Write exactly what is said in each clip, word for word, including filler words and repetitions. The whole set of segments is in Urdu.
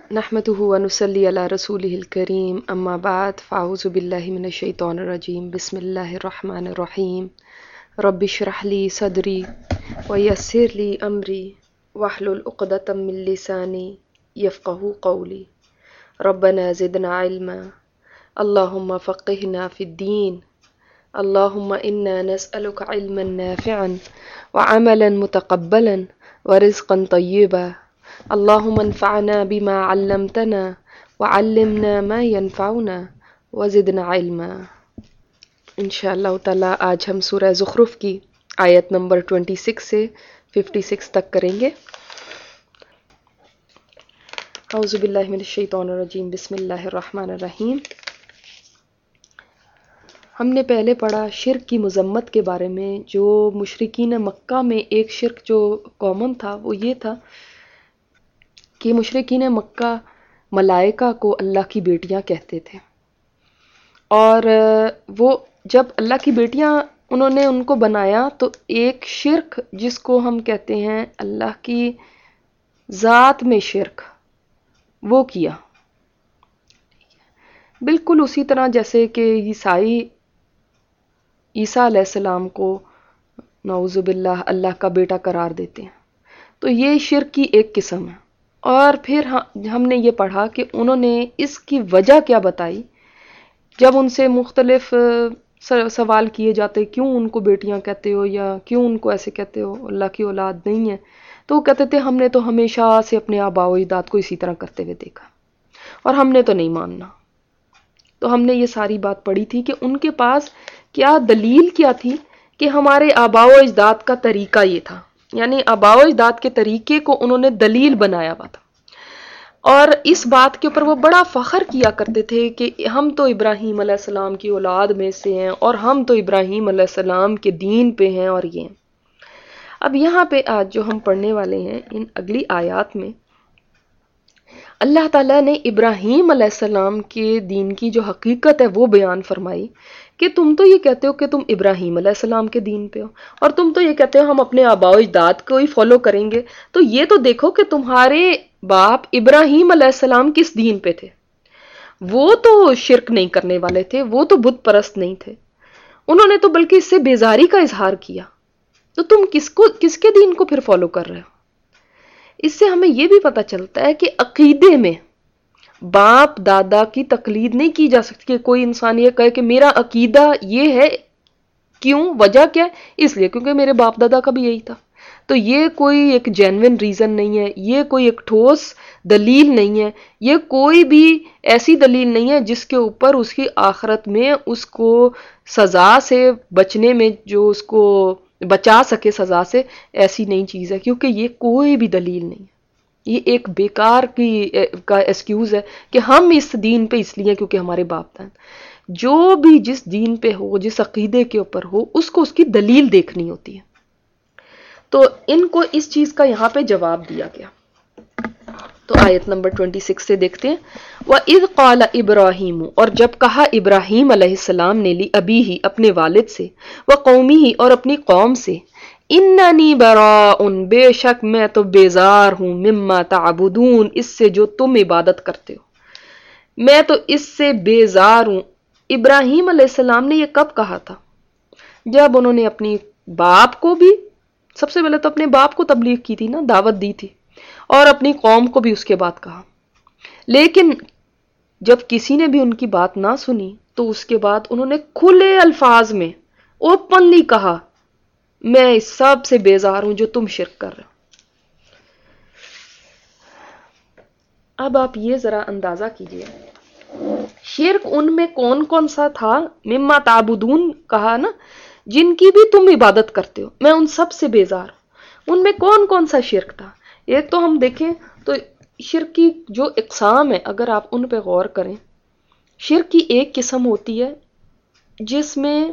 नहमदुहु व नुसल्ली अला रसूलिहिल करीम अम्मा बाद फ़ाऊज़ु बिल्लाहि मिनश शैतानिर रजीम बिस्मिल्लाहिर रहमानिर रहीम रब्बिश्रह ली सदरी व यस्सिर ली अमरी वहलुल उक़दतम मिन लिसानी यफ़क़हू क़ौली रब्बना ज़िदना इल्मा अल्लाहुम्मा फ़क़्हिना फ़िद्दीन अल्लाहुम्मा इन्ना नस्अलुका इल्मन नाफ़िअन व अमलन मुतक़ब्बलन व रिज़्क़न तय्यिबा अल्लाहुम्मा अन्फ़अना बिमा अल्लमतना व अल्लिमना मा यनफ़अुना व ज़िदना इल्मा। इंशाअल्लाह ताला आज हम सूरह ज़ुख़रुफ़ की आयत नंबर छब्बीस से छप्पन तक करेंगे। औज़ु बिल्लाहि मिनश शैतानिर रजीम बिस्मिल्लाहिर रहमानिर रहीम। हमने पहले पढ़ा शिर्क की मज़म्मत के बारे में। जो मुशरिकीन मक्का में एक शिर्क जो कॉमन था वो ये था कि मुशरिकीन मक्का मलाइका को अल्लाह की बेटियां कहते थे, और वो जब अल्लाह की बेटियां उन्होंने उनको बनाया तो एक शिर्क जिसको हम कहते हैं अल्लाह की ज़ात में शिर्क, वो किया। बिल्कुल उसी तरह जैसे कि ईसाई ईसा अलैहिस्सलाम को नऊज़ुबिल्लाह अल्लाह का बेटा करार देते हैं, तो ये शिर्क की एक किस्म है। और फिर हमने ये पढ़ा कि उन्होंने इसकी वजह क्या बताई। जब उनसे मुख्तलिफ सवाल किए जाते, क्यों उनको बेटियां कहते हो या क्यों उनको ऐसे कहते हो, अल्लाह की औलाद नहीं है, तो वो कहते थे हमने तो हमेशा से अपने आबाओ अजदाद को इसी तरह करते हुए देखा और हमने तो नहीं मानना। तो हमने ये सारी बात पढ़ी थी कि उनके पास क्या दलील क्या थी कि हमारे आबाओ अजदाद का तरीका ये था, यानी आबाओ अजदाद के तरीके को उन्होंने दलील बनाया हुआ था। और इस बात के ऊपर वो बड़ा फ़ख्र किया करते थे कि हम तो इब्राहीम अलैहिस्सलाम की औलाद में से हैं और हम तो इब्राहीम अलैहिस्सलाम के दीन पे हैं। और ये अब यहाँ पे आज जो हम पढ़ने वाले हैं इन अगली आयत में अल्लाह ताला ने इब्राहीम अलैहिस्सलाम के दीन की जो हकीकत है वो बयान फरमाई कि तुम तो ये कहते हो कि तुम इब्राहीम अलैहिस्सलाम के दीन पे हो और तुम तो ये कहते हो हम अपने आबाओ अजदाद को ही फॉलो करेंगे, तो ये तो देखो कि तुम्हारे बाप इब्राहीम अलैहिस्सलाम किस दीन पे थे। वो तो शिर्क नहीं करने वाले थे, वो तो बुत परस्त नहीं थे, उन्होंने तो बल्कि इससे बेजारी का इजहार किया। तो तुम किसको किसके दीन को फिर फॉलो कर रहे हो। इससे हमें यह भी पता चलता है कि अकीदे में बाप दादा की तकलीद नहीं की जा सकती कि कोई इंसान ये कहे कि मेरा अकीदा ये है, क्यों, वजह क्या है, इसलिए क्योंकि मेरे बाप दादा का भी यही था। तो ये कोई एक जेन्युइन रीज़न नहीं है, ये कोई एक ठोस दलील नहीं है, ये कोई भी ऐसी दलील नहीं है जिसके ऊपर उसकी आखिरत में उसको सज़ा से बचने में जो उसको बचा सके सज़ा से, ऐसी नई चीज़ है, क्योंकि ये कोई भी दलील नहीं है। ये एक बेकार की का एक्सक्यूज़ है कि हम इस दीन पे इसलिए क्योंकि हमारे बाप दादा। जो भी जिस दीन पे हो, जिस अकीदे के ऊपर हो, उसको उसकी दलील देखनी होती है। तो इनको इस चीज़ का यहाँ पे जवाब दिया गया। तो आयत नंबर छब्बीस से देखते हैं। व इज़ क़ाल इब्राहीम, और जब कहा इब्राहीम अलैहिस्सलाम ने ली अबी ही अपने वालिद से, व कौमी ही और अपनी कौम से, इन्ननी बराउन बेशक मैं तो बेजार हूँ, मिम्मा ताबुदून इससे जो तुम इबादत करते हो, मैं तो इससे बेजार हूँ। इब्राहीम अलैहिस्सलाम ने यह कब कहा था? जब उन्होंने अपनी बाप को भी, सबसे पहले तो अपने बाप को तबलीग की थी ना, दावत दी थी, और अपनी कौम को भी उसके बाद कहा। लेकिन जब किसी ने भी उनकी बात ना सुनी तो उसके बाद उन्होंने खुले अल्फाज में ओपनली कहा मैं इस सब से बेजार हूं जो तुम शिर्क कर रहे हो। अब आप ये जरा अंदाजा कीजिए शिर्क उनमें कौन कौन सा था। मिम्मा ताबुदून कहा ना, जिनकी भी तुम इबादत करते हो, मैं उन सब से बेजार हूं। उनमें कौन कौन सा शिर्क था? एक तो हम देखें तो शिर्क की जो इक़साम है, अगर आप उन पे गौर करें, शिर्क की एक किस्म होती है जिसमें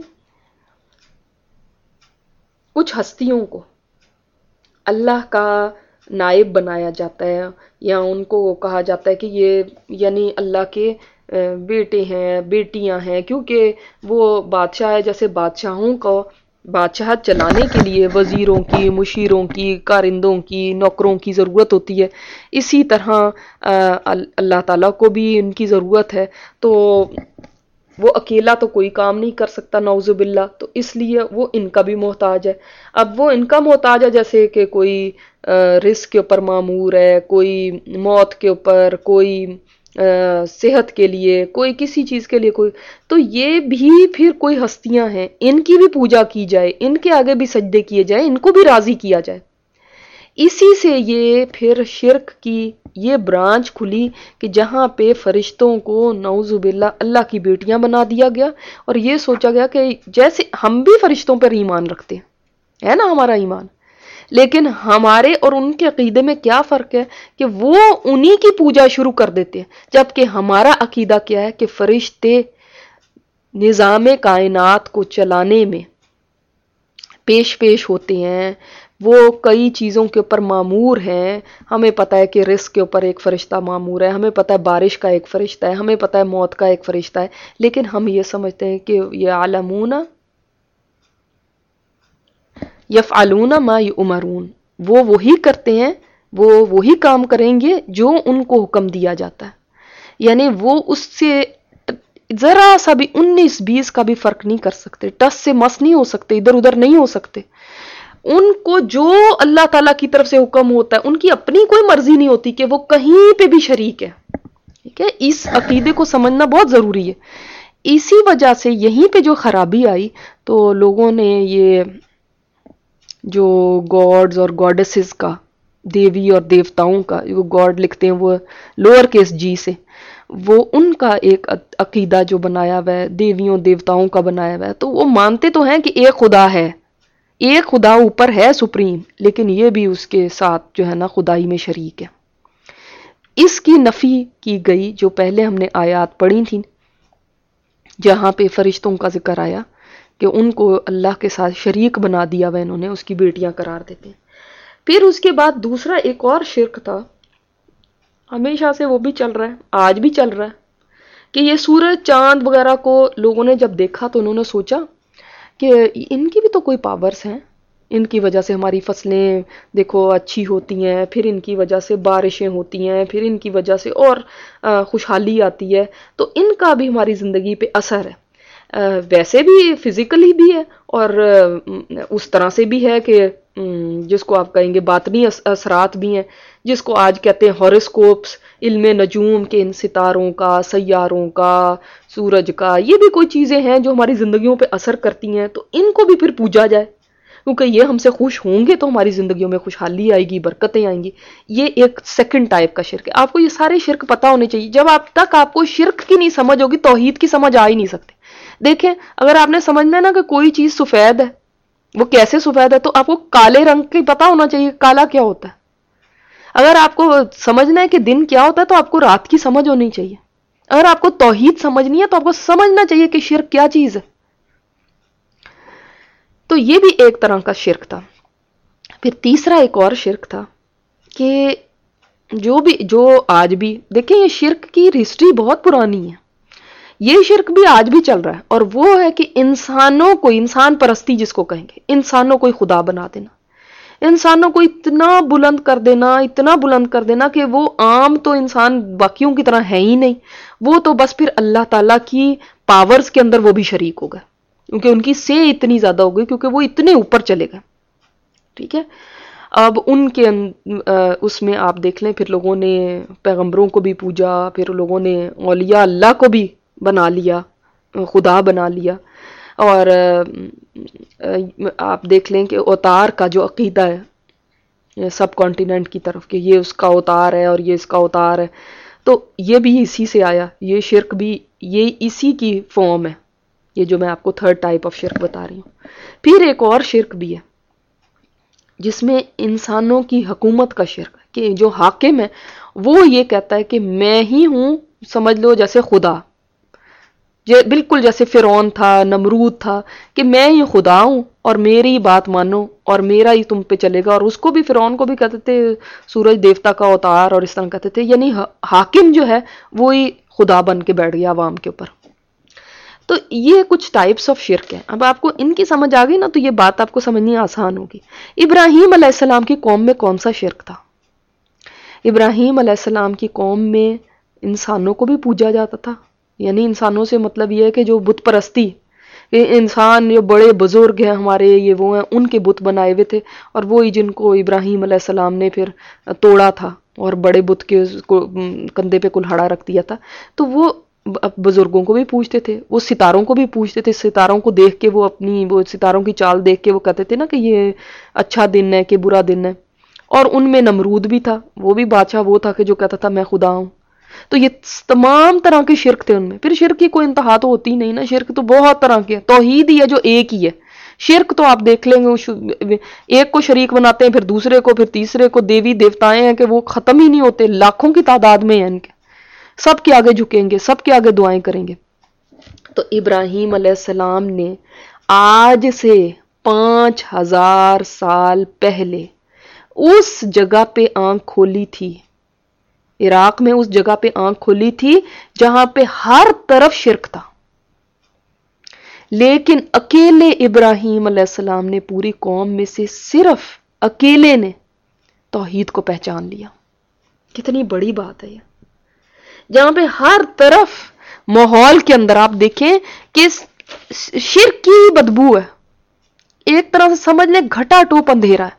कुछ हस्तियों को अल्लाह का नाइब बनाया जाता है, या उनको कहा जाता है कि ये यानी अल्लाह के बेटे हैं, बेटियां हैं, क्योंकि वो बादशाह है, जैसे बादशाहों को بادشاہت چلانے کے لیے وزیروں کی، مشیروں کی، کارندوں کی، نوکروں کی ضرورت ہوتی ہے، اسی طرح اللہ تعالیٰ کو بھی ان کی ضرورت ہے، تو وہ اکیلا تو کوئی کام نہیں کر سکتا نعوذ باللہ، تو اس لیے وہ ان کا بھی محتاج ہے۔ اب وہ ان کا محتاج ہے جیسے کہ کوئی رزق کے اوپر معمور ہے، کوئی موت کے اوپر، کوئی صحت کے لیے، کوئی کسی چیز کے لیے، کوئی، تو یہ بھی پھر کوئی ہستیاں ہیں، ان کی بھی پوجا کی جائے، ان کے آگے بھی سجدے کیے جائے، ان کو بھی راضی کیا جائے۔ اسی سے یہ پھر شرک کی یہ برانچ کھلی کہ جہاں پہ فرشتوں کو نعوذ باللہ اللہ کی بیٹیاں بنا دیا گیا، اور یہ سوچا گیا کہ جیسے ہم بھی فرشتوں پر ایمان رکھتے ہیں، ہے نا ہمارا ایمان، لیکن ہمارے اور ان کے عقیدے میں کیا فرق ہے کہ وہ انہی کی پوجا شروع کر دیتے ہیں، جبکہ ہمارا عقیدہ کیا ہے کہ فرشتے نظام کائنات کو چلانے میں پیش پیش ہوتے ہیں، وہ کئی چیزوں کے اوپر معمور ہیں۔ ہمیں پتہ ہے کہ رزق کے اوپر ایک فرشتہ معمور ہے، ہمیں پتہ ہے بارش کا ایک فرشتہ ہے، ہمیں پتہ ہے موت کا ایک فرشتہ ہے، لیکن ہم یہ سمجھتے ہیں کہ یعلمون یفعلون ما یؤمرون، وہ وہی کرتے ہیں، وہ وہی کام کریں گے جو ان کو حکم دیا جاتا ہے، یعنی وہ اس سے ذرا سا بھی انیس بیس کا بھی فرق نہیں کر سکتے، ٹس سے مس نہیں ہو سکتے، ادھر ادھر نہیں ہو سکتے۔ ان کو جو اللہ تعالیٰ کی طرف سے حکم ہوتا ہے، ان کی اپنی کوئی مرضی نہیں ہوتی کہ وہ کہیں پہ بھی شریک ہے، ٹھیک ہے؟ اس عقیدے کو سمجھنا بہت ضروری ہے۔ اسی وجہ سے یہیں پہ جو خرابی آئی تو لوگوں نے یہ جو گاڈز اور گاڈسز کا، دیوی اور دیوتاؤں کا، جو گاڈ لکھتے ہیں وہ لوور کیس جی سے، وہ ان کا ایک عقیدہ جو بنایا ہوا ہے، دیویوں دیوتاؤں کا بنایا ہوا ہے، تو وہ مانتے تو ہیں کہ ایک خدا ہے، ایک خدا اوپر ہے سپریم، لیکن یہ بھی اس کے ساتھ جو ہے نا خدائی میں شریک ہے۔ اس کی نفی کی گئی جو پہلے ہم نے آیات پڑھی تھیں، جہاں پہ فرشتوں کا ذکر آیا کہ ان کو اللہ کے ساتھ شریک بنا دیا ہوا انہوں نے، اس کی بیٹیاں قرار دیتے ہیں۔ پھر اس کے بعد دوسرا ایک اور شرک تھا، ہمیشہ سے وہ بھی چل رہا ہے، آج بھی چل رہا ہے، کہ یہ سورج چاند وغیرہ کو لوگوں نے جب دیکھا تو انہوں نے سوچا کہ ان کی بھی تو کوئی پاورز ہیں، ان کی وجہ سے ہماری فصلیں دیکھو اچھی ہوتی ہیں، پھر ان کی وجہ سے بارشیں ہوتی ہیں، پھر ان کی وجہ سے اور خوشحالی آتی ہے، تو ان کا بھی ہماری زندگی پہ اثر ہے، ویسے بھی فزیکلی بھی ہے اور اس طرح سے بھی ہے کہ جس کو آپ کہیں گے باطنی اثرات بھی ہیں، جس کو آج کہتے ہیں ہاروسکوپس، علم نجوم کے، ان ستاروں کا، سیاروں کا، سورج کا، یہ بھی کوئی چیزیں ہیں جو ہماری زندگیوں پہ اثر کرتی ہیں، تو ان کو بھی پھر پوجا جائے کیونکہ یہ ہم سے خوش ہوں گے تو ہماری زندگیوں میں خوشحالی آئے گی، برکتیں آئیں گی۔ یہ ایک سیکنڈ ٹائپ کا شرک ہے۔ آپ کو یہ سارے شرک پتہ ہونے چاہیے، جب آپ تک آپ کو شرک کی نہیں سمجھ ہوگی توحید کی سمجھ آ ہی نہیں سکتے۔ دیکھیں اگر آپ نے سمجھنا ہے نا کہ کوئی چیز سفید ہے، وہ کیسے سفید ہے، تو آپ کو کالے رنگ کی پتہ ہونا چاہیے کالا کیا ہوتا ہے۔ اگر آپ کو سمجھنا ہے کہ دن کیا ہوتا ہے تو آپ کو رات کی سمجھ ہونی چاہیے۔ اگر آپ کو توحید سمجھنی ہے تو آپ کو سمجھنا چاہیے کہ شرک کیا چیز ہے۔ تو یہ بھی ایک طرح کا شرک تھا۔ پھر تیسرا ایک اور شرک تھا کہ جو بھی جو آج بھی دیکھیں، یہ شرک کی ہسٹری بہت پرانی ہے، یہ شرک بھی آج بھی چل رہا ہے، اور وہ ہے کہ انسانوں کو، انسان پرستی جس کو کہیں گے، انسانوں کو خدا بنا دینا، انسانوں کو اتنا بلند کر دینا، اتنا بلند کر دینا کہ وہ عام تو انسان باقیوں کی طرح ہے ہی نہیں، وہ تو بس پھر اللہ تعالیٰ کی پاورز کے اندر وہ بھی شریک ہو گئے، کیونکہ ان کی سے اتنی زیادہ ہو گئی، کیونکہ وہ اتنے اوپر چلے گئے، ٹھیک ہے۔ اب ان کے اس میں آپ دیکھ لیں، پھر لوگوں نے پیغمبروں کو بھی پوجا، پھر لوگوں نے اولیاء اللہ کو بھی بنا لیا، خدا بنا لیا، اور آپ دیکھ لیں کہ اوتار کا جو عقیدہ ہے سب کانٹیننٹ کی طرف کہ یہ اس کا اوتار ہے اور یہ اس کا اوتار ہے، تو یہ بھی اسی سے آیا، یہ شرک بھی یہ اسی کی فارم ہے، یہ جو میں آپ کو تھرڈ ٹائپ آف شرک بتا رہی ہوں۔ پھر ایک اور شرک بھی ہے جس میں انسانوں کی حکومت کا شرک ہے، کہ جو حاکم ہے وہ یہ کہتا ہے کہ میں ہی ہوں، سمجھ لو جیسے خدا، بالکل جیسے فرعون تھا، نمرود تھا، کہ میں ہی خدا ہوں اور میری بات مانو اور میرا ہی تم پہ چلے گا، اور اس کو بھی فرعون کو بھی کہتے تھے سورج دیوتا کا اوتار، اور اس طرح کہتے تھے، یعنی حاکم جو ہے وہی خدا بن کے بیٹھ گیا عوام کے اوپر۔ تو یہ کچھ ٹائپس آف شرک ہیں. اب آپ کو ان کی سمجھ آ گئی نا تو یہ بات آپ کو سمجھنی آسان ہوگی. ابراہیم علیہ السلام کی قوم میں کون سا شرک تھا؟ ابراہیم علیہ السلام کی قوم میں انسانوں کو بھی پوجا جاتا تھا. یعنی انسانوں سے مطلب یہ ہے کہ جو بت پرستی، انسان جو بڑے بزرگ ہیں ہمارے یہ وہ ہیں ان کے بت بنائے ہوئے تھے، اور وہی جن کو ابراہیم علیہ السلام نے پھر توڑا تھا اور بڑے بت کے کندھے پہ کلہاڑا رکھ دیا تھا. تو وہ بزرگوں کو بھی پوچھتے تھے، وہ ستاروں کو بھی پوچھتے تھے. ستاروں کو دیکھ کے وہ اپنی وہ ستاروں کی چال دیکھ کے وہ کہتے تھے نا کہ یہ اچھا دن ہے کہ برا دن ہے. اور ان میں نمرود بھی تھا، وہ بھی بادشاہ وہ تھا کہ جو کہتا تھا میں خدا ہوں. تو یہ تمام طرح کے شرک تھے ان میں. پھر شرک کی کوئی انتہا تو ہوتی نہیں نا، شرک تو بہت طرح کے. توحید ہی ہے جو ایک ہی ہے. شرک تو آپ دیکھ لیں گے، ایک کو شریک بناتے ہیں، پھر دوسرے کو، پھر تیسرے کو. دیوی دیوتائیں ہیں کہ وہ ختم ہی نہیں ہوتے، لاکھوں کی تعداد میں ہیں ان کے. سب کے آگے جھکیں گے، سب کے آگے دعائیں کریں گے. تو ابراہیم علیہ السلام نے آج سے پانچ ہزار سال پہلے اس جگہ پہ آنکھ کھولی تھی، عراق میں اس جگہ پہ آنکھ کھولی تھی جہاں پہ ہر طرف شرک تھا. لیکن اکیلے ابراہیم علیہ السلام نے پوری قوم میں سے صرف اکیلے نے توحید کو پہچان لیا. کتنی بڑی بات ہے یہ. جہاں پہ ہر طرف ماحول کے اندر آپ دیکھیں کہ شرک کی بدبو ہے، ایک طرح سے سمجھ لیں گھٹا ٹوپ اندھیرا ہے،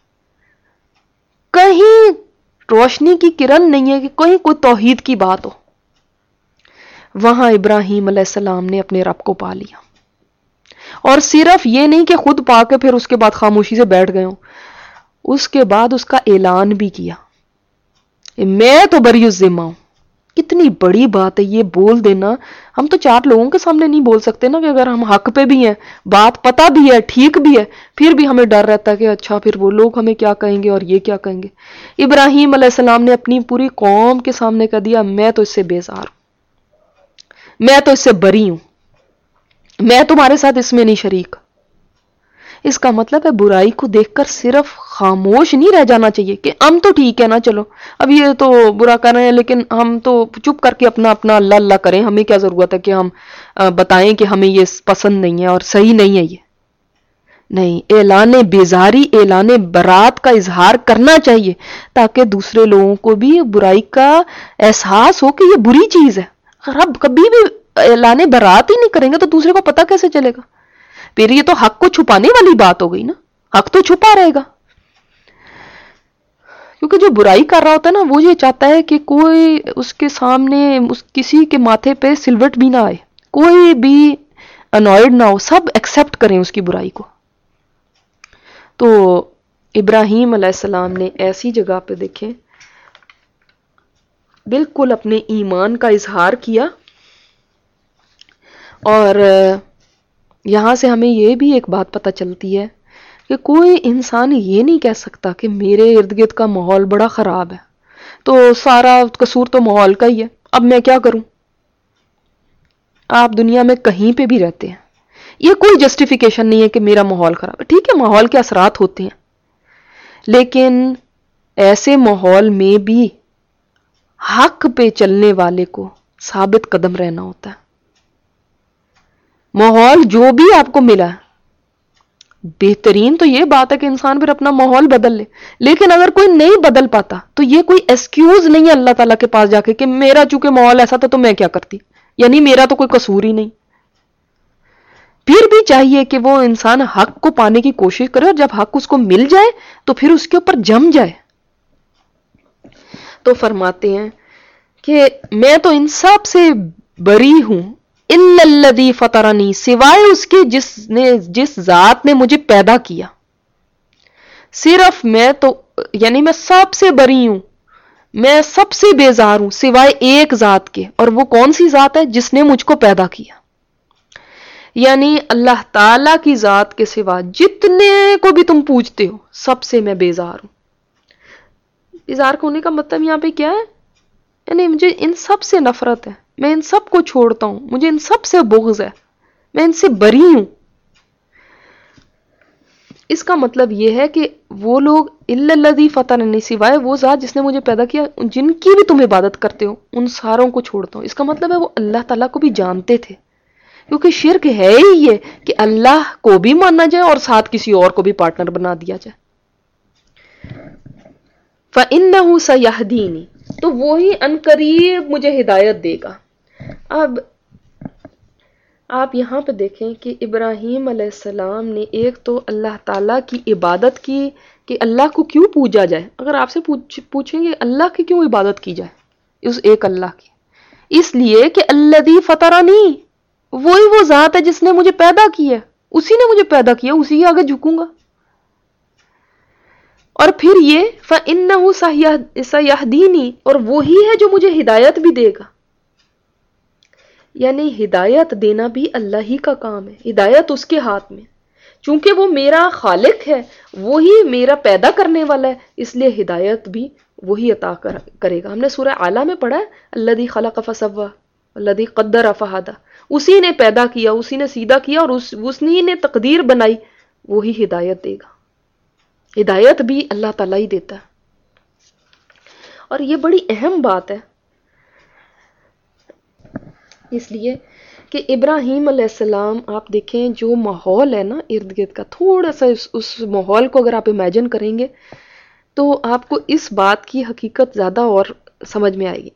کہیں روشنی کی کرن نہیں ہے کہ کہیں کوئی توحید کی بات ہو. وہاں ابراہیم علیہ السلام نے اپنے رب کو پا لیا. اور صرف یہ نہیں کہ خود پا کے پھر اس کے بعد خاموشی سے بیٹھ گئے ہوں، اس کے بعد اس کا اعلان بھی کیا، میں تو بری الذمہ ہوں. کتنی بڑی بات ہے یہ بول دینا. ہم تو چار لوگوں کے سامنے نہیں بول سکتے نا کہ اگر ہم حق پہ بھی ہیں، بات پتہ بھی ہے، ٹھیک بھی ہے، پھر بھی ہمیں ڈر رہتا ہے کہ اچھا پھر وہ لوگ ہمیں کیا کہیں گے اور یہ کیا کہیں گے. ابراہیم علیہ السلام نے اپنی پوری قوم کے سامنے کہہ دیا میں تو اس سے بیزار ہوں، میں تو اس سے بری ہوں، میں تمہارے ساتھ اس میں نہیں شریک. اس کا مطلب ہے برائی کو دیکھ کر صرف خاموش نہیں رہ جانا چاہیے کہ ہم تو ٹھیک ہے نا، چلو اب یہ تو برا کر رہے ہیں لیکن ہم تو چپ کر کے اپنا اپنا اللہ اللہ کریں، ہمیں کیا ضرورت ہے کہ ہم بتائیں کہ ہمیں یہ پسند نہیں ہے اور صحیح نہیں ہے. یہ نہیں، اعلان بیزاری، اعلان برات کا اظہار کرنا چاہیے تاکہ دوسرے لوگوں کو بھی برائی کا احساس ہو کہ یہ بری چیز ہے. رب کبھی بھی اعلان برات ہی نہیں کریں گے تو دوسرے کو پتہ کیسے چلے گا؟ پھر یہ تو حق کو چھپانے والی بات ہو گئی نا. حق تو چھپا رہے گا، کیونکہ جو برائی کر رہا ہوتا ہے نا وہ یہ چاہتا ہے کہ کوئی اس کے سامنے اس کسی کے ماتھے پہ سلوٹ بھی نہ آئے، کوئی بھی انوائڈ نہ ہو، سب ایکسپٹ کریں اس کی برائی کو. تو ابراہیم علیہ السلام نے ایسی جگہ پہ دیکھیں بالکل اپنے ایمان کا اظہار کیا. اور یہاں سے ہمیں یہ بھی ایک بات پتہ چلتی ہے کہ کوئی انسان یہ نہیں کہہ سکتا کہ میرے ارد گرد کا ماحول بڑا خراب ہے تو سارا قصور تو ماحول کا ہی ہے، اب میں کیا کروں. آپ دنیا میں کہیں پہ بھی رہتے ہیں، یہ کوئی جسٹیفیکیشن نہیں ہے کہ میرا ماحول خراب ہے. ٹھیک ہے ماحول کے اثرات ہوتے ہیں، لیکن ایسے ماحول میں بھی حق پہ چلنے والے کو ثابت قدم رہنا ہوتا ہے. ماحول جو بھی آپ کو ملا ہے، بہترین تو یہ بات ہے کہ انسان پھر اپنا ماحول بدل لے. لیکن اگر کوئی نہیں بدل پاتا تو یہ کوئی ایکسکیوز نہیں ہے اللہ تعالیٰ کے پاس جا کے کہ میرا چونکہ ماحول ایسا تھا تو میں کیا کرتی، یعنی میرا تو کوئی قصور ہی نہیں. پھر بھی چاہیے کہ وہ انسان حق کو پانے کی کوشش کرے، اور جب حق اس کو مل جائے تو پھر اس کے اوپر جم جائے. تو فرماتے ہیں کہ میں تو ان سب سے بری ہوں، الا الذی فطرنی، سوائے اس کے جس نے جس ذات نے مجھے پیدا کیا. صرف میں تو یعنی میں سب سے بری ہوں، میں سب سے بیزار ہوں سوائے ایک ذات کے. اور وہ کون سی ذات ہے؟ جس نے مجھ کو پیدا کیا. یعنی اللہ تعالی کی ذات کے سوا جتنے کو بھی تم پوجتے ہو سب سے میں بیزار ہوں. بیزار ہونے کا مطلب یہاں پہ کیا ہے؟ یعنی مجھے ان سب سے نفرت ہے، میں ان سب کو چھوڑتا ہوں، مجھے ان سب سے بغض ہے، میں ان سے بری ہوں. اس کا مطلب یہ ہے کہ وہ لوگ الا الذی فطرنی، سوائے وہ ذات جس نے مجھے پیدا کیا، جن کی بھی تم عبادت کرتے ہو ان ساروں کو چھوڑتا ہوں. اس کا مطلب ہے وہ اللہ تعالیٰ کو بھی جانتے تھے کیونکہ شرک ہے ہی یہ کہ اللہ کو بھی مانا جائے اور ساتھ کسی اور کو بھی پارٹنر بنا دیا جائے. فَإِنَّهُ سَيَهْدِينِ، تو وہی عنقریب مجھے ہدایت دے گا. اب آپ یہاں پہ دیکھیں کہ ابراہیم علیہ السلام نے ایک تو اللہ تعالیٰ کی عبادت کی کہ اللہ کو کیوں پوجا جائے. اگر آپ سے پوچھ پوچھیں گے اللہ کی کیوں عبادت کی جائے، اس ایک اللہ کی، اس لیے کہ الذی فطرنی، وہی وہ ذات ہے جس نے مجھے پیدا کیا ہے، اسی نے مجھے پیدا کیا، اسی کے آگے جھکوں گا. اور پھر یہ فَإِنَّهُ سَيَهْدِينِ، اور وہی ہے جو مجھے ہدایت بھی دے گا. یعنی ہدایت دینا بھی اللہ ہی کا کام ہے، ہدایت اس کے ہاتھ میں، چونکہ وہ میرا خالق ہے، وہی میرا پیدا کرنے والا ہے، اس لیے ہدایت بھی وہی عطا کرے گا. ہم نے سورہ اعلیٰ میں پڑھا ہے الذی خلق فسوی الذی قدر فہدی، اسی نے پیدا کیا، اسی نے سیدھا کیا، اور اس اسی نے تقدیر بنائی، وہی ہدایت دے گا. ہدایت بھی اللہ تعالیٰ ہی دیتا ہے. اور یہ بڑی اہم بات ہے، اس لیے کہ ابراہیم علیہ السلام آپ دیکھیں جو ماحول ہے نا ارد گرد کا، تھوڑا سا اس, اس ماحول کو اگر آپ امیجن کریں گے تو آپ کو اس بات کی حقیقت زیادہ اور سمجھ میں آئے گی.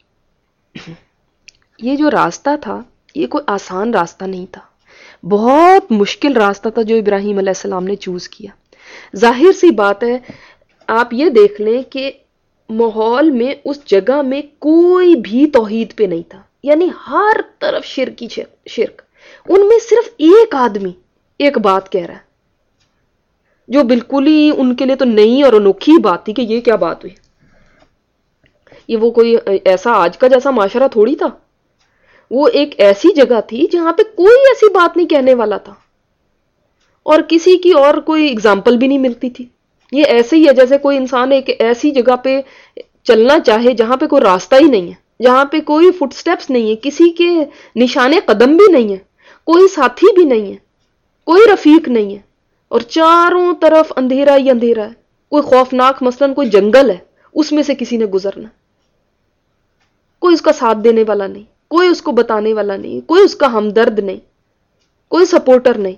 یہ جو راستہ تھا یہ کوئی آسان راستہ نہیں تھا، بہت مشکل راستہ تھا جو ابراہیم علیہ السلام نے چوز کیا. ظاہر سی بات ہے، آپ یہ دیکھ لیں کہ ماحول میں اس جگہ میں کوئی بھی توحید پہ نہیں تھا، یعنی ہر طرف شرک ہی شرک. ان میں صرف ایک آدمی ایک بات کہہ رہا ہے جو بالکل ہی ان کے لیے تو نئی اور انوکھی بات تھی کہ یہ کیا بات ہوئی. یہ وہ کوئی ایسا آج کا جیسا معاشرہ تھوڑی تھا، وہ ایک ایسی جگہ تھی جہاں پہ کوئی ایسی بات نہیں کہنے والا تھا اور کسی کی اور کوئی اگزامپل بھی نہیں ملتی تھی. یہ ایسے ہی ہے جیسے کوئی انسان ایک ایسی جگہ پہ چلنا چاہے جہاں پہ کوئی راستہ ہی نہیں ہے، جہاں پہ کوئی فٹ سٹیپس نہیں ہے، کسی کے نشانے قدم بھی نہیں ہے، کوئی ساتھی بھی نہیں ہے، کوئی رفیق نہیں ہے، اور چاروں طرف اندھیرا ہی اندھیرا ہے. کوئی خوفناک مثلاً کوئی جنگل ہے، اس میں سے کسی نے گزرنا، کوئی اس کا ساتھ دینے والا نہیں، کوئی اس کو بتانے والا نہیں، کوئی اس کا ہمدرد نہیں، کوئی سپورٹر نہیں.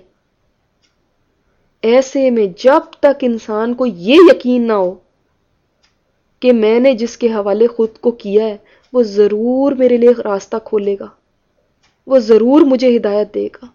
ایسے میں جب تک انسان کو یہ یقین نہ ہو کہ میں نے جس کے حوالے خود کو کیا ہے وہ ضرور میرے لیے راستہ کھولے گا، وہ ضرور مجھے ہدایت دے گا،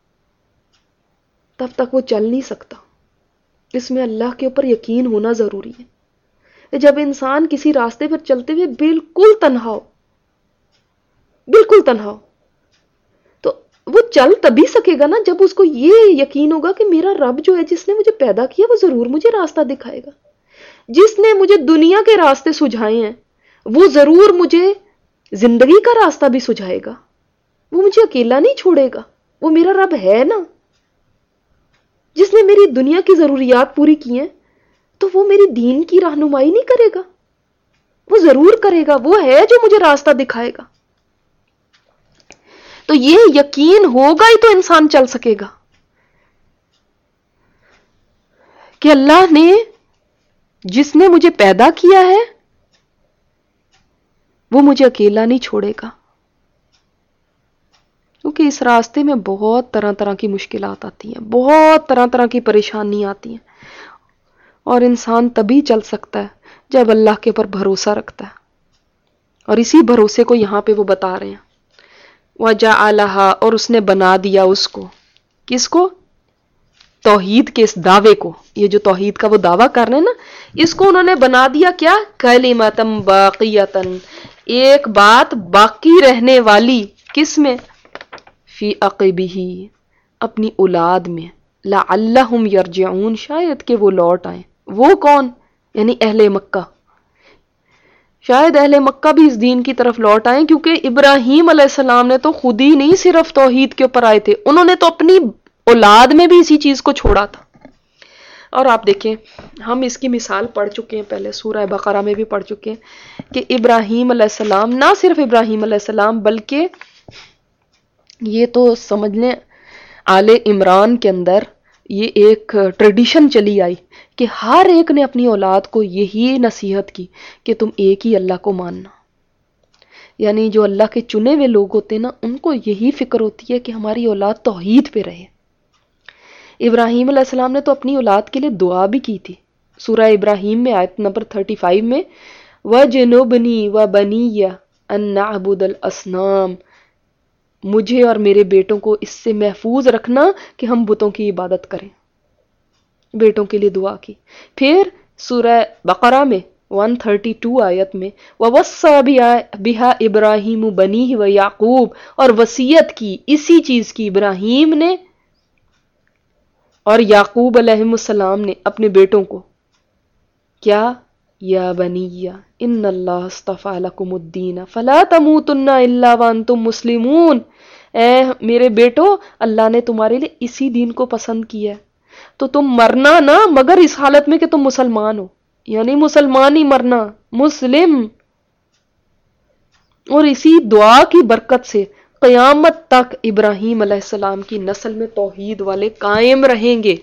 تب تک وہ چل نہیں سکتا. اس میں اللہ کے اوپر یقین ہونا ضروری ہے. جب انسان کسی راستے پر چلتے ہوئے بالکل تنہا ہو، بالکل تنہا ہو، تو وہ چل تبھی سکے گا نا جب اس کو یہ یقین ہوگا کہ میرا رب جو ہے جس نے مجھے پیدا کیا وہ ضرور مجھے راستہ دکھائے گا، جس نے مجھے دنیا کے راستے سجھائے ہیں وہ ضرور مجھے زندگی کا راستہ بھی سجھائے گا، وہ مجھے اکیلا نہیں چھوڑے گا. وہ میرا رب ہے نا، جس نے میری دنیا کی ضروریات پوری کی ہیں، تو وہ میری دین کی رہنمائی نہیں کرے گا؟ وہ ضرور کرے گا، وہ ہے جو مجھے راستہ دکھائے گا. تو یہ یقین ہوگا ہی تو انسان چل سکے گا کہ اللہ نے جس نے مجھے پیدا کیا ہے وہ مجھے اکیلا نہیں چھوڑے گا. کیونکہ اس راستے میں بہت طرح طرح کی مشکلات آتی ہیں، بہت طرح طرح کی پریشانی آتی ہیں، اور انسان تبھی چل سکتا ہے جب اللہ کے اوپر بھروسہ رکھتا ہے. اور اسی بھروسے کو یہاں پہ وہ بتا رہے ہیں وَجَعَلَهَا، اور اس نے بنا دیا اس کو، کس کو؟ توحید کے اس دعوے کو. یہ جو توحید کا وہ دعویٰ کر رہے ہیں نا، اس کو انہوں نے بنا دیا کیا؟ کَلِمَةً بَاقِیَةً، ایک بات باقی رہنے والی. کس میں؟ فی عقبہ، اپنی اولاد میں. لعلہم یرجعون، شاید کہ وہ لوٹ آئیں. وہ کون؟ یعنی اہل مکہ. شاید اہل مکہ بھی اس دین کی طرف لوٹ آئیں، کیونکہ ابراہیم علیہ السلام نے تو خود ہی نہیں صرف توحید کے اوپر آئے تھے، انہوں نے تو اپنی اولاد میں بھی اسی چیز کو چھوڑا تھا. اور آپ دیکھیں ہم اس کی مثال پڑھ چکے ہیں، پہلے سورہ بقرہ میں بھی پڑھ چکے ہیں کہ ابراہیم علیہ السلام، نہ صرف ابراہیم علیہ السلام بلکہ یہ تو سمجھ لیں آل عمران کے اندر یہ ایک ٹریڈیشن چلی آئی کہ ہر ایک نے اپنی اولاد کو یہی نصیحت کی کہ تم ایک ہی اللہ کو ماننا. یعنی جو اللہ کے چنے ہوئے لوگ ہوتے ہیں نا، ان کو یہی فکر ہوتی ہے کہ ہماری اولاد توحید پہ رہے۔ ابراہیم علیہ السلام نے تو اپنی اولاد کے لیے دعا بھی کی تھی۔ سورہ ابراہیم میں آیت نمبر پینتیس میں وَجْنُبْنِي وَبَنِيَّ أَن نَعْبُدَ الْأَصْنَامَ، مجھے اور میرے بیٹوں کو اس سے محفوظ رکھنا کہ ہم بتوں کی عبادت کریں۔ بیٹوں کے لیے دعا کی۔ پھر سورہ بقرہ میں ایک سو بتیس آیت میں وَوَصَّى بِهَا إِبْرَاهِيمُ بَنِيهِ وَيَعْقُوبُ، اور وصیت کی اسی چیز کی ابراہیم نے اور یعقوب علیہ السلام نے اپنے بیٹوں کو، کیا؟ یا بنی ان اللہ اصطفیٰ لکم الدین فلا تموتن الا وانتم مسلمون، اے میرے بیٹو، اللہ نے تمہارے لیے اسی دین کو پسند کیا ہے، تو تم مرنا نہ مگر اس حالت میں کہ تم مسلمان ہو، یعنی مسلمان ہی مرنا، مسلم۔ اور اسی دعا کی برکت سے قیامت تک ابراہیم علیہ السلام کی نسل میں توحید والے قائم رہیں گے،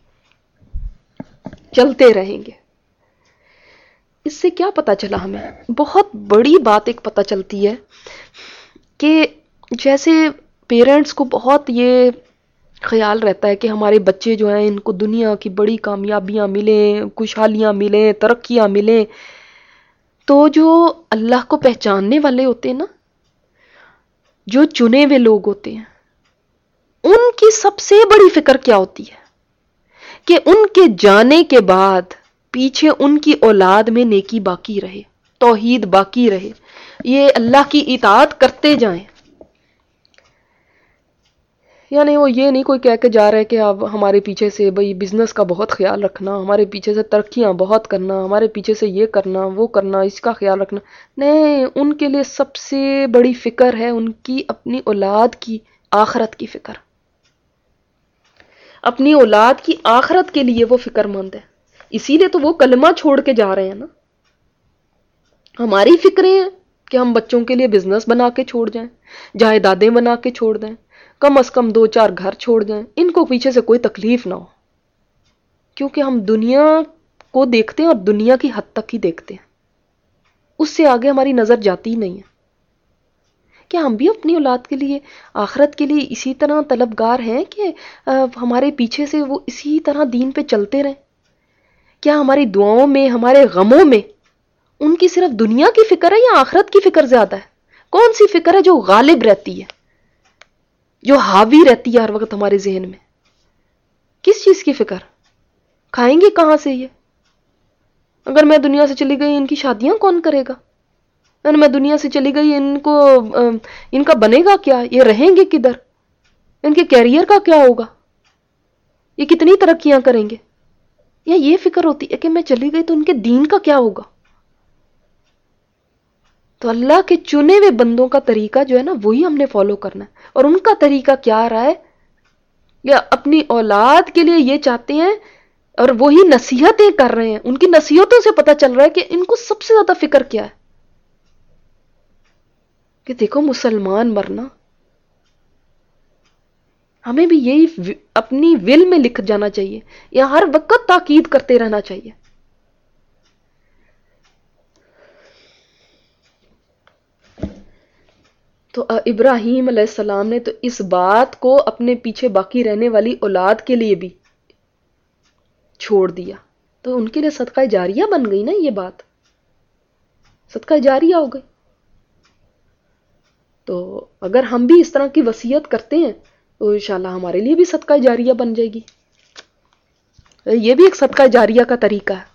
چلتے رہیں گے۔ اس سے کیا پتہ چلا ہمیں؟ بہت بڑی بات ایک پتہ چلتی ہے کہ جیسے پیرنٹس کو بہت یہ خیال رہتا ہے کہ ہمارے بچے جو ہیں ان کو دنیا کی بڑی کامیابیاں ملیں، خوشحالیاں ملیں، ترقیاں ملیں، تو جو اللہ کو پہچاننے والے ہوتے ہیں نا، جو چنے ہوئے لوگ ہوتے ہیں، ان کی سب سے بڑی فکر کیا ہوتی ہے کہ ان کے جانے کے بعد پیچھے ان کی اولاد میں نیکی باقی رہے، توحید باقی رہے، یہ اللہ کی اطاعت کرتے جائیں۔ یعنی وہ یہ نہیں کوئی کہہ کے جا رہے کہ اب ہمارے پیچھے سے بھئی بزنس کا بہت خیال رکھنا، ہمارے پیچھے سے ترقیاں بہت کرنا، ہمارے پیچھے سے یہ کرنا وہ کرنا، اس کا خیال رکھنا۔ نہیں، ان کے لیے سب سے بڑی فکر ہے ان کی اپنی اولاد کی آخرت کی فکر، اپنی اولاد کی آخرت کے لیے وہ فکر مند ہے۔ اسی لیے تو وہ کلمہ چھوڑ کے جا رہے ہیں نا۔ ہماری فکریں ہیں کہ ہم بچوں کے لیے بزنس بنا کے چھوڑ جائیں، جائیدادیں بنا کے چھوڑ دیں، کم از کم دو چار گھر چھوڑ دیں، ان کو پیچھے سے کوئی تکلیف نہ ہو، کیونکہ ہم دنیا کو دیکھتے ہیں اور دنیا کی حد تک ہی دیکھتے ہیں، اس سے آگے ہماری نظر جاتی ہی نہیں ہے۔ کیا ہم بھی اپنی اولاد کے لیے آخرت کے لیے اسی طرح طلبگار ہیں کہ ہمارے پیچھے سے وہ اسی طرح دین پہ چلتے رہیں؟ کیا ہماری دعاؤں میں، ہمارے غموں میں ان کی صرف دنیا کی فکر ہے یا آخرت کی فکر زیادہ ہے؟ کون سی فکر ہے جو غالب رہتی ہے، جو حاوی رہتی ہے ہر وقت ہمارے ذہن میں؟ کس چیز کی فکر؟ کھائیں گے کہاں سے یہ؟ اگر میں دنیا سے چلی گئی ان کی شادیاں کون کرے گا؟ اگر میں دنیا سے چلی گئی ان کو ان کا بنے گا کیا؟ یہ رہیں گے کدھر؟ ان کے کیریئر کا کیا ہوگا؟ یہ کتنی ترقیاں کریں گے؟ یا یہ فکر ہوتی ہے کہ میں چلی گئی تو ان کے دین کا کیا ہوگا؟ تو اللہ کے چنے ہوئے بندوں کا طریقہ جو ہے نا وہی ہم نے فالو کرنا ہے، اور ان کا طریقہ کیا رہا ہے؟ یا اپنی اولاد کے لیے یہ چاہتے ہیں اور وہی نصیحتیں کر رہے ہیں، ان کی نصیحتوں سے پتہ چل رہا ہے کہ ان کو سب سے زیادہ فکر کیا ہے کہ دیکھو مسلمان مرنا۔ ہمیں بھی یہی اپنی ول میں لکھ جانا چاہیے، یا ہر وقت تاکید کرتے رہنا چاہیے۔ تو ابراہیم علیہ السلام نے تو اس بات کو اپنے پیچھے باقی رہنے والی اولاد کے لیے بھی چھوڑ دیا، تو ان کے لیے صدقہ جاریہ بن گئی نا یہ بات، صدقہ جاریہ ہو گئی۔ تو اگر ہم بھی اس طرح کی وصیت کرتے ہیں تو انشاءاللہ ہمارے لیے بھی صدقہ جاریہ بن جائے گی۔ یہ بھی ایک صدقہ جاریہ کا طریقہ ہے۔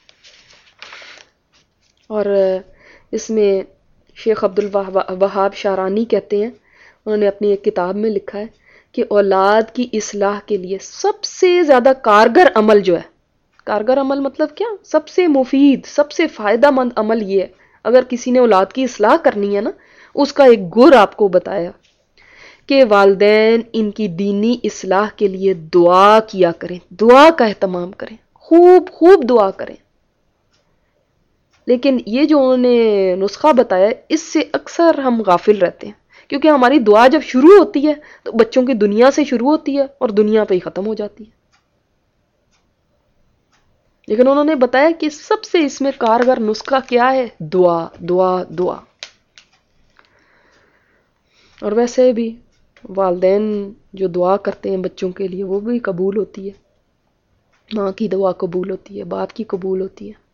اور اس میں شیخ عبد الوہاب شارانی کہتے ہیں، انہوں نے اپنی ایک کتاب میں لکھا ہے کہ اولاد کی اصلاح کے لیے سب سے زیادہ کارگر عمل جو ہے، کارگر عمل مطلب کیا؟ سب سے مفید، سب سے فائدہ مند عمل یہ ہے، اگر کسی نے اولاد کی اصلاح کرنی ہے نا، اس کا ایک گر آپ کو بتایا کہ والدین ان کی دینی اصلاح کے لیے دعا کیا کریں، دعا کا اہتمام کریں، خوب خوب دعا کریں۔ لیکن یہ جو انہوں نے نسخہ بتایا اس سے اکثر ہم غافل رہتے ہیں، کیونکہ ہماری دعا جب شروع ہوتی ہے تو بچوں کی دنیا سے شروع ہوتی ہے اور دنیا پہ ہی ختم ہو جاتی ہے۔ لیکن انہوں نے بتایا کہ سب سے اس میں کارگر نسخہ کیا ہے؟ دعا، دعا، دعا۔ اور ویسے بھی والدین جو دعا کرتے ہیں بچوں کے لیے وہ بھی قبول ہوتی ہے، ماں کی دعا قبول ہوتی ہے، باپ کی قبول ہوتی ہے۔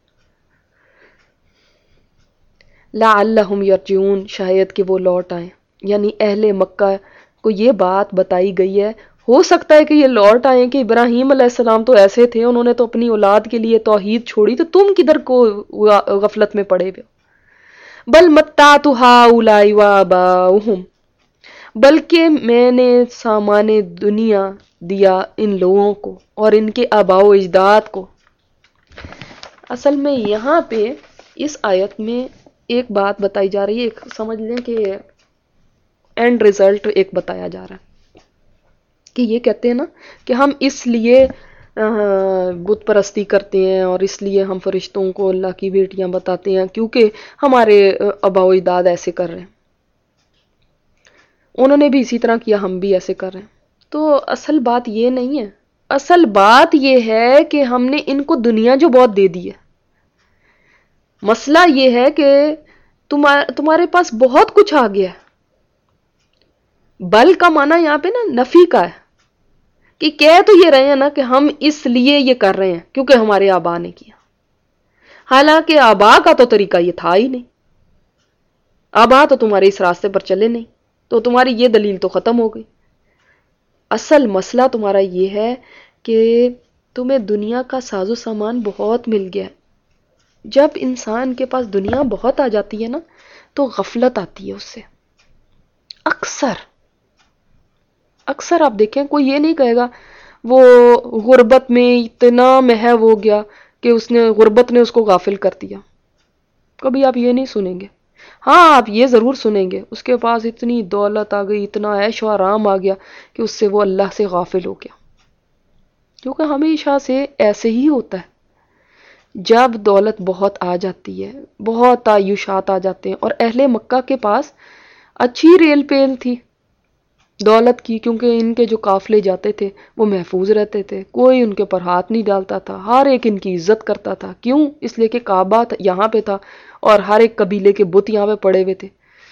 لعلہم یرجعون، شاید کہ وہ لوٹ آئیں، یعنی اہل مکہ کو یہ بات بتائی گئی ہے، ہو سکتا ہے کہ یہ لوٹ آئیں کہ ابراہیم علیہ السلام تو ایسے تھے، انہوں نے تو اپنی اولاد کے لیے توحید چھوڑی، تو تم کدھر کو غفلت میں پڑے ہوئے ہو۔ بل متعت ہؤلاء وآباؤہم، بلکہ میں نے سامان دنیا دیا ان لوگوں کو اور ان کے آباء و اجداد کو۔ اصل میں یہاں پہ اس آیت میں ایک بات بتائی جا رہی ہے، ایک سمجھ لیں کہ اینڈ ریزلٹ ایک بتایا جا رہا ہے کہ یہ کہتے ہیں نا کہ ہم اس لیے بت پرستی کرتے ہیں اور اس لیے ہم فرشتوں کو اللہ کی بیٹیاں بتاتے ہیں کیونکہ ہمارے آباء و اجداد ایسے کر رہے ہیں، انہوں نے بھی اسی طرح کیا، ہم بھی ایسے کر رہے ہیں۔ تو اصل بات یہ نہیں ہے، اصل بات یہ ہے کہ ہم نے ان کو دنیا جو بہت دے دی ہے۔ مسئلہ یہ ہے کہ تمہارے پاس بہت کچھ آ گیا ہے۔ بل کا معنی یہاں پہ نا نفی کا ہے، کہ کہہ تو یہ رہے ہیں نا کہ ہم اس لیے یہ کر رہے ہیں کیونکہ ہمارے آبا نے کیا، حالانکہ آبا کا تو طریقہ یہ تھا ہی نہیں، آبا تو تمہارے اس راستے پر چلے نہیں، تو تمہاری یہ دلیل تو ختم ہو گئی۔ اصل مسئلہ تمہارا یہ ہے کہ تمہیں دنیا کا ساز و سامان بہت مل گیا ہے۔ جب انسان کے پاس دنیا بہت آ جاتی ہے نا تو غفلت آتی ہے اس سے، اکثر اکثر آپ دیکھیں کوئی یہ نہیں کہے گا وہ غربت میں اتنا محو ہو گیا کہ اس نے غربت نے اس کو غافل کر دیا، کبھی آپ یہ نہیں سنیں گے۔ ہاں آپ یہ ضرور سنیں گے اس کے پاس اتنی دولت آ گئی، اتنا عیش و آرام آ گیا کہ اس سے وہ اللہ سے غافل ہو گیا، کیونکہ ہمیشہ سے ایسے ہی ہوتا ہے، جب دولت بہت آ جاتی ہے، بہت تعیشات آ جاتے ہیں۔ اور اہل مکہ کے پاس اچھی ریل پیل تھی دولت کی، کیونکہ ان کے جو قافلے جاتے تھے وہ محفوظ رہتے تھے، کوئی ان کے پر ہاتھ نہیں ڈالتا تھا، ہر ایک ان کی عزت کرتا تھا۔ کیوں؟ اس لیے کہ کعبہ یہاں پہ تھا اور ہر ایک قبیلے کے بت یہاں پہ پڑے ہوئے تھے،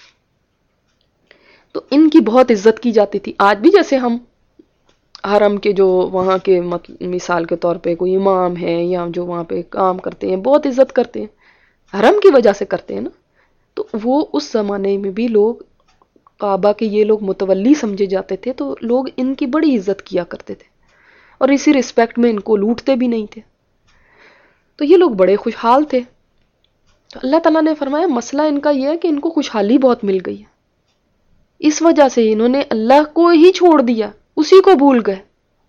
تو ان کی بہت عزت کی جاتی تھی۔ آج بھی جیسے ہم حرم کے جو وہاں کے مثال کے طور پہ کوئی امام ہے یا جو وہاں پہ کام کرتے ہیں بہت عزت کرتے ہیں، حرم کی وجہ سے کرتے ہیں نا، تو وہ اس زمانے میں بھی لوگ کعبہ کے یہ لوگ متولی سمجھے جاتے تھے، تو لوگ ان کی بڑی عزت کیا کرتے تھے اور اسی رسپیکٹ میں ان کو لوٹتے بھی نہیں تھے، تو یہ لوگ بڑے خوشحال تھے۔ تو اللہ تعالیٰ نے فرمایا مسئلہ ان کا یہ ہے کہ ان کو خوشحالی بہت مل گئی ہے، اس وجہ سے انہوں نے اللہ کو ہی چھوڑ دیا، اسی کو بھول گئے،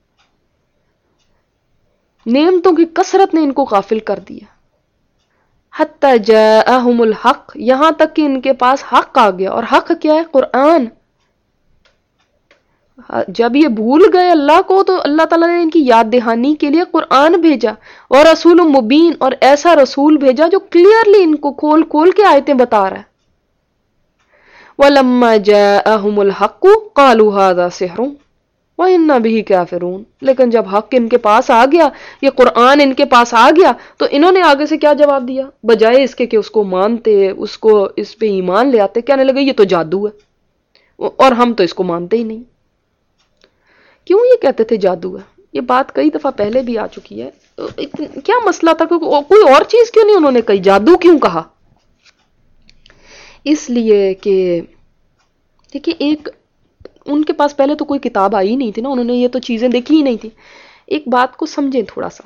نعمتوں کی کثرت نے ان کو غافل کر دیا۔ حتی جاءہم الحق، یہاں تک کہ ان کے پاس حق آ گیا، اور حق کیا ہے؟ قرآن۔ جب یہ بھول گئے اللہ کو تو اللہ تعالیٰ نے ان کی یاد دہانی کے لیے قرآن بھیجا، اور رسول مبین، اور ایسا رسول بھیجا جو کلیئرلی ان کو کھول کھول کے آیتیں بتا رہا ہے۔ وَلَمَّا جَاءَهُمُ الْحَقُّ قَالُوا هَذَا سِحْرٌ وَإِنَّا بِهِ كَافِرُونَ، لیکن جب حق ان کے پاس آ گیا، یہ قرآن ان کے پاس آ گیا، تو انہوں نے آگے سے کیا جواب دیا؟ بجائے اس کے کہ اس کو مانتے، اس کو اس پہ ایمان لے آتے، کہنے لگے یہ تو جادو ہے اور ہم تو اس کو مانتے ہی نہیں۔ کیوں یہ کہتے تھے جادو ہے؟ یہ بات کئی دفعہ پہلے بھی آ چکی ہے، کیا مسئلہ تھا؟ کوئی اور چیز کیوں نہیں انہوں نے کہی، جادو کیوں کہا؟ اس لیے کہ دیکھیں ایک ان کے پاس پہلے تو کوئی کتاب آئی نہیں تھی نا، انہوں نے یہ تو چیزیں دیکھی ہی نہیں تھی۔ ایک بات کو سمجھیں تھوڑا سا،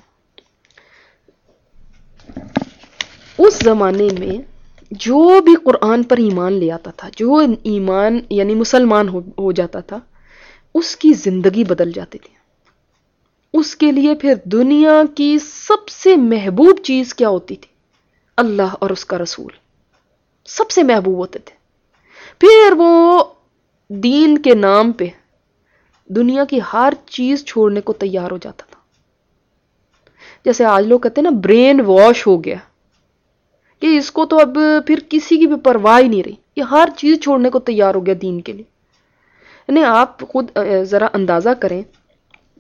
اس زمانے میں جو بھی قرآن پر ایمان لے آتا تھا، جو ایمان یعنی مسلمان ہو, ہو جاتا تھا، اس کی زندگی بدل جاتی تھی۔ اس کے لیے پھر دنیا کی سب سے محبوب چیز کیا ہوتی تھی؟ اللہ اور اس کا رسول سب سے محبوب ہوتے تھے۔ پھر وہ دین کے نام پہ دنیا کی ہر چیز چھوڑنے کو تیار ہو جاتا تھا۔ جیسے آج لوگ کہتے ہیں نا برین واش ہو گیا، کہ اس کو تو اب پھر کسی کی بھی پرواہ ہی نہیں رہی، یہ ہر چیز چھوڑنے کو تیار ہو گیا دین کے لیے۔ یعنی آپ خود ذرا اندازہ کریں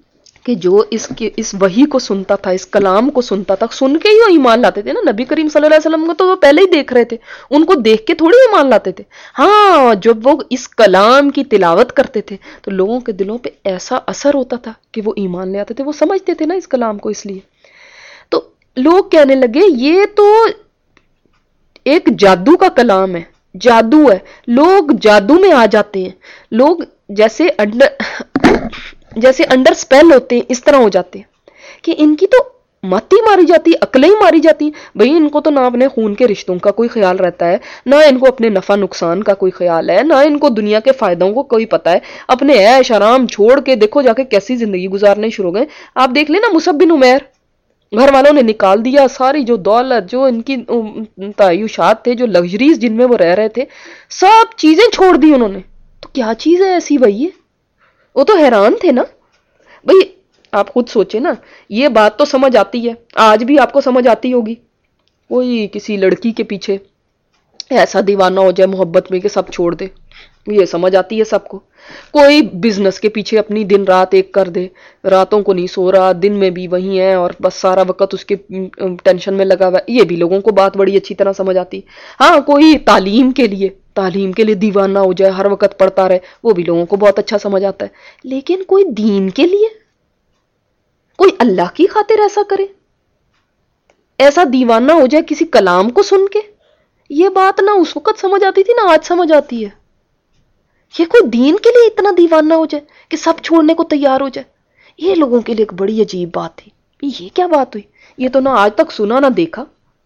کہ جو اس کے اس وحی کو سنتا تھا، اس کلام کو سنتا تھا، سن کے ہی وہ ایمان لاتے تھے نا. نبی کریم صلی اللہ علیہ وسلم کو تو وہ پہلے ہی دیکھ رہے تھے، ان کو دیکھ کے تھوڑی ایمان لاتے تھے. ہاں جب وہ اس کلام کی تلاوت کرتے تھے تو لوگوں کے دلوں پہ ایسا اثر ہوتا تھا کہ وہ ایمان لے آتے تھے. وہ سمجھتے تھے نا اس کلام کو. اس لیے تو لوگ کہنے لگے یہ تو ایک جادو کا کلام ہے، جادو ہے. لوگ جادو میں آ جاتے ہیں، لوگ جیسے انڈر جیسے انڈر سپیل ہوتے ہیں اس طرح ہو جاتے ہیں کہ ان کی تو مت ہی ماری جاتی ہے، عقلیں ہی ماری جاتی ہیں. بھئی ان کو تو نہ اپنے خون کے رشتوں کا کوئی خیال رہتا ہے، نہ ان کو اپنے نفع نقصان کا کوئی خیال ہے، نہ ان کو دنیا کے فائدوں کو کوئی پتہ ہے. اپنے عیش آرام چھوڑ کے دیکھو جا کے کیسی زندگی گزارنے شروع ہو گئے. آپ دیکھ لیں نا مصعب بن عمیر، گھر والوں نے نکال دیا، ساری جو دولت، جو ان کی تعیشات تھے، جو لگژریز جن میں وہ رہ رہے تھے، سب چیزیں چھوڑ دی انہوں نے. تو کیا چیز ہے ایسی بھائی؟ وہ تو حیران تھے نا. بھئی آپ خود سوچیں نا، یہ بات تو سمجھ آتی ہے، آج بھی آپ کو سمجھ آتی ہوگی. کوئی کسی لڑکی کے پیچھے ایسا دیوانہ ہو جائے محبت میں کہ سب چھوڑ دے، یہ سمجھ آتی ہے سب کو. کوئی بزنس کے پیچھے اپنی دن رات ایک کر دے، راتوں کو نہیں سو رہا، دن میں بھی وہی ہے اور بس سارا وقت اس کے ٹینشن میں لگا ہوا ہے، یہ بھی لوگوں کو بات بڑی اچھی طرح سمجھ آتی. ہاں کوئی تعلیم کے لیے تعلیم کے لیے دیوانہ ہو جائے، ہر وقت پڑھتا رہے، وہ بھی لوگوں کو بہت اچھا سمجھ آتا ہے. لیکن کوئی دین کے لیے، کوئی اللہ کی خاطر ایسا کرے، ایسا دیوانہ ہو جائے کسی کلام کو سن کے، یہ بات نہ اس وقت سمجھ آتی تھی نہ آج سمجھ آتی ہے. یہ کوئی دین کے لیے اتنا دیوانہ ہو جائے کہ سب چھوڑنے کو تیار ہو جائے، یہ لوگوں کے لیے ایک بڑی عجیب بات تھی. یہ کیا بات ہوئی؟ یہ تو نہ آج تک سنا نہ دیکھا.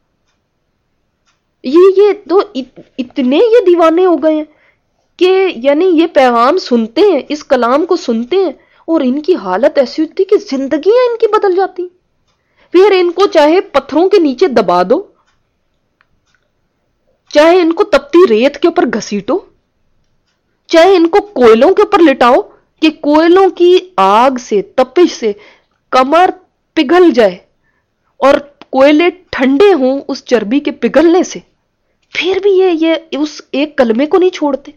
یہ یہ تو اتنے یہ دیوانے ہو گئے ہیں کہ یعنی یہ پیغام سنتے ہیں، اس کلام کو سنتے ہیں اور ان کی حالت ایسی ہوتی کہ زندگیاں ان کی بدل جاتی. پھر ان کو چاہے پتھروں کے نیچے دبا دو، چاہے ان کو تپتی ریت کے اوپر گھسیٹو، چاہے ان کو کوئلوں کے اوپر لٹاؤ کہ کوئلوں کی آگ سے، تپش سے کمر پگھل جائے اور کوئلے ٹھنڈے ہوں اس چربی کے پگھلنے سے، پھر بھی یہ یہ اس ایک کلمے کو نہیں چھوڑتے.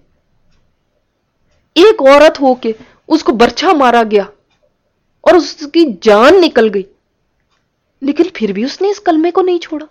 ایک عورت ہو کے اس کو برچھا مارا گیا اور اس کی جان نکل گئی، لیکن پھر بھی اس نے اس کلمے کو نہیں چھوڑا.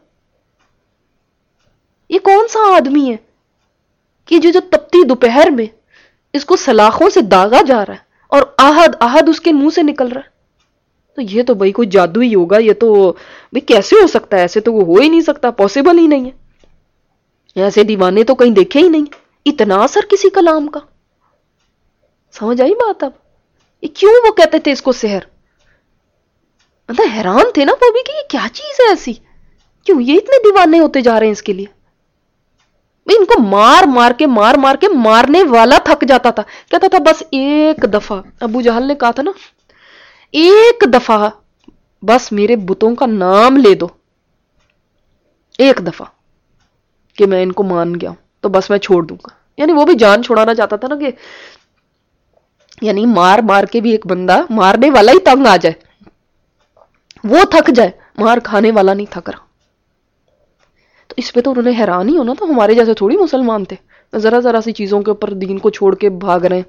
یہ کون سا آدمی ہے کہ جو جو تپتی دوپہر میں اس کو سلاخوں سے داغا جا رہا ہے اور آہد آہد اس کے منہ سے نکل رہا ہے؟ تو یہ تو بھائی کوئی جادو ہی ہوگا. یہ تو بھائی کیسے ہو سکتا ہے؟ ایسے تو وہ ہو ہی نہیں سکتا، پاسبل ہی نہیں ہے. ایسے دیوانے تو کہیں دیکھے ہی نہیں. اتنا اثر کسی کلام کا. سمجھ آئی بات؟ اب یہ کیوں وہ کہتے تھے اس کو سحر؟ مطلب حیران تھے نا وہ بھی کہ یہ کیا چیز ہے ایسی، کیوں یہ اتنے دیوانے ہوتے جا رہے ہیں اس کے لیے. ان کو مار مار کے مار مار کے مارنے والا تھک جاتا تھا، کہتا تھا بس ایک دفعہ، ابو جہل نے کہا تھا نا، ایک دفعہ بس میرے بتوں کا نام لے دو، ایک دفعہ کہ میں ان کو مان گیا تو بس میں چھوڑ دوں گا. یعنی وہ بھی جان چھوڑانا چاہتا تھا نا کہ یعنی مار مار کے بھی ایک بندہ مارنے والا ہی تنگ آ جائے، وہ تھک جائے، مار کھانے والا نہیں تھک رہا. تو اس پہ تو انہوں نے حیران ہی ہونا تھا. ہمارے جیسے تھوڑی مسلمان تھے، ذرا ذرا سی چیزوں کے اوپر دین کو چھوڑ کے بھاگ رہے ہیں،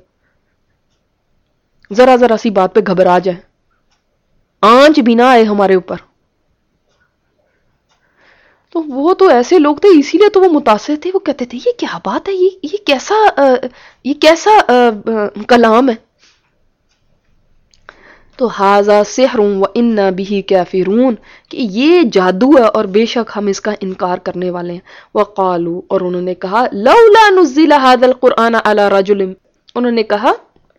ذرا ذرا سی بات پہ گھبرا جائیں، آنچ بھی نہ آئے ہمارے اوپر. تو وہ تو ایسے لوگ تھے، اسی لیے تو وہ متاثر تھے. وہ کہتے تھے یہ کیا بات ہے، یہ یہ کیسا یہ کیسا کلام ہے. تو ھذا سحر وَإِنَّا بِهِ کافرون، کہ یہ جادو ہے اور بے شک ہم اس کا انکار کرنے والے ہیں. وقالوا، اور انہوں نے کہا، لولا نزل هذا القرآن على رجل، انہوں نے کہا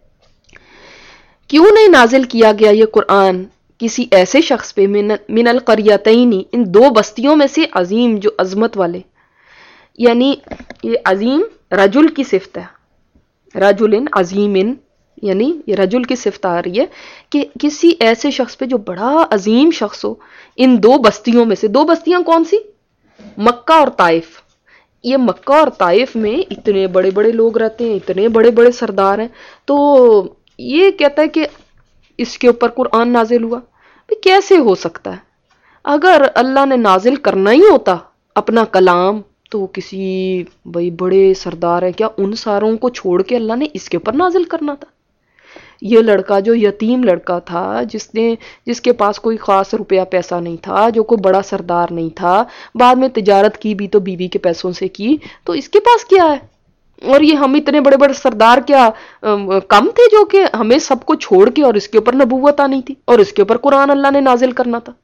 کیوں نہیں نازل کیا گیا یہ قرآن کسی ایسے شخص پہ، من من القریتین، ان دو بستیوں میں سے، عظیم جو عظمت والے. یعنی یہ عظیم رجل کی صفت ہے، رجل عظیم، یعنی یہ رجل کی صفت آ رہی ہے کہ کسی ایسے شخص پہ جو بڑا عظیم شخص ہو ان دو بستیوں میں سے. دو بستیاں کون سی؟ مکہ اور طائف. یہ مکہ اور طائف میں اتنے بڑے بڑے لوگ رہتے ہیں، اتنے بڑے بڑے سردار ہیں. تو یہ کہتا ہے کہ اس کے اوپر قرآن نازل ہوا. کیسے ہو سکتا ہے؟ اگر اللہ نے نازل کرنا ہی ہوتا اپنا کلام تو کسی بھائی بڑے سردار ہیں، کیا ان ساروں کو چھوڑ کے اللہ نے اس کے اوپر نازل کرنا تھا؟ یہ لڑکا جو یتیم لڑکا تھا، جس نے جس کے پاس کوئی خاص روپیہ پیسہ نہیں تھا، جو کوئی بڑا سردار نہیں تھا، بعد میں تجارت کی بھی تو بیوی کے پیسوں سے کی، تو اس کے پاس کیا ہے؟ اور یہ ہم اتنے بڑے بڑے سردار کیا کم تھے جو کہ ہمیں سب کو چھوڑ کے اور اس کے اوپر نبوت آنی تھی اور اس کے اوپر قرآن اللہ نے نازل کرنا تھا؟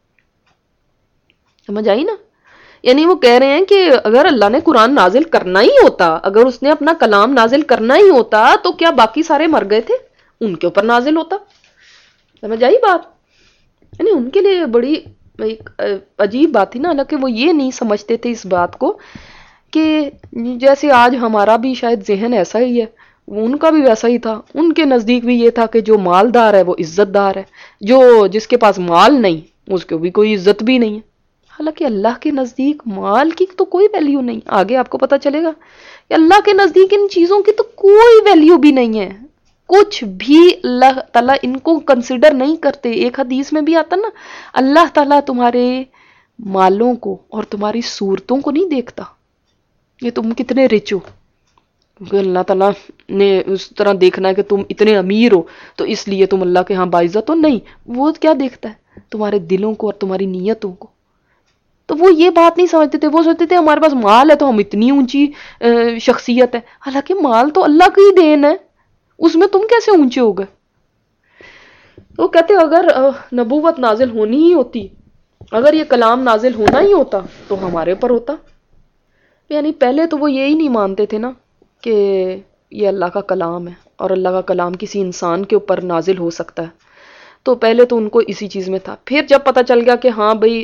سمجھ آئی نا؟ یعنی وہ کہہ رہے ہیں کہ اگر اللہ نے قرآن نازل کرنا ہی ہوتا، اگر اس نے اپنا کلام نازل کرنا ہی ہوتا تو کیا باقی سارے مر گئے تھے؟ ان کے اوپر نازل ہوتا۔ سمجھ آئی بات؟ یعنی ان کے لیے بڑی ایک عجیب بات تھی نا، حالانکہ وہ یہ نہیں سمجھتے تھے اس بات کو کہ جیسے آج ہمارا بھی شاید ذہن ایسا ہی ہے، ان کا بھی ویسا ہی تھا۔ ان کے نزدیک بھی یہ تھا کہ جو مالدار ہے وہ عزت دار ہے، جو جس کے پاس مال نہیں اس کو بھی کوئی عزت بھی نہیں ہے۔ حالانکہ اللہ کے نزدیک مال کی تو کوئی ویلیو نہیں، آگے آپ کو پتہ چلے گا کہ اللہ کے نزدیک ان چیزوں کی تو کوئی ویلیو بھی نہیں ہے، کچھ بھی اللہ تعالیٰ ان کو کنسیڈر نہیں کرتے۔ ایک حدیث میں بھی آتا نا، اللہ تعالیٰ تمہارے مالوں کو اور تمہاری صورتوں کو نہیں دیکھتا، یہ تم کتنے رچ ہو، کیونکہ اللہ تعالیٰ نے اس طرح دیکھنا ہے کہ تم اتنے امیر ہو تو اس لیے تم اللہ کے ہاں باعزت ہو، نہیں، وہ کیا دیکھتا ہے؟ تمہارے دلوں کو اور تمہاری نیتوں کو۔ تو وہ یہ بات نہیں سمجھتے تھے، وہ سوچتے تھے ہمارے پاس مال ہے تو ہم اتنی اونچی شخصیت ہے، حالانکہ مال تو اللہ کی دین ہے، اس میں تم کیسے اونچے ہو گئے؟ وہ کہتے اگر نبوت نازل ہونی ہی ہوتی، اگر یہ کلام نازل ہونا ہی ہوتا تو ہمارے پر ہوتا۔ یعنی پہلے تو وہ یہی نہیں مانتے تھے نا کہ یہ اللہ کا کلام ہے اور اللہ کا کلام کسی انسان کے اوپر نازل ہو سکتا ہے، تو پہلے تو ان کو اسی چیز میں تھا۔ پھر جب پتہ چل گیا کہ ہاں بھئی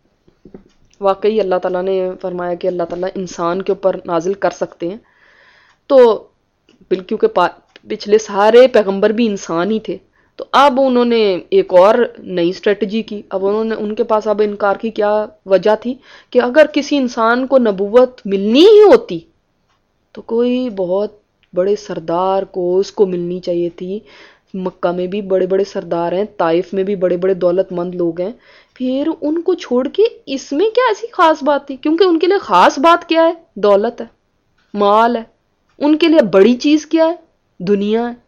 واقعی اللہ تعالیٰ نے فرمایا کہ اللہ تعالیٰ انسان کے اوپر نازل کر سکتے ہیں، تو کیونکہ پچھلے سارے پیغمبر بھی انسان ہی تھے، تو اب انہوں نے ایک اور نئی اسٹریٹجی کی۔ اب انہوں نے ان کے پاس اب انکار کی کیا وجہ تھی کہ اگر کسی انسان کو نبوت ملنی ہی ہوتی تو کوئی بہت بڑے سردار کو اس کو ملنی چاہیے تھی۔ مکہ میں بھی بڑے بڑے سردار ہیں، طائف میں بھی بڑے بڑے دولت مند لوگ ہیں، پھر ان کو چھوڑ کے اس میں کیا ایسی خاص بات تھی؟ کیونکہ ان کے لیے خاص بات کیا ہے؟ دولت ہے، مال ہے۔ ان کے لیے بڑی چیز کیا ہے؟ دنیا ہے۔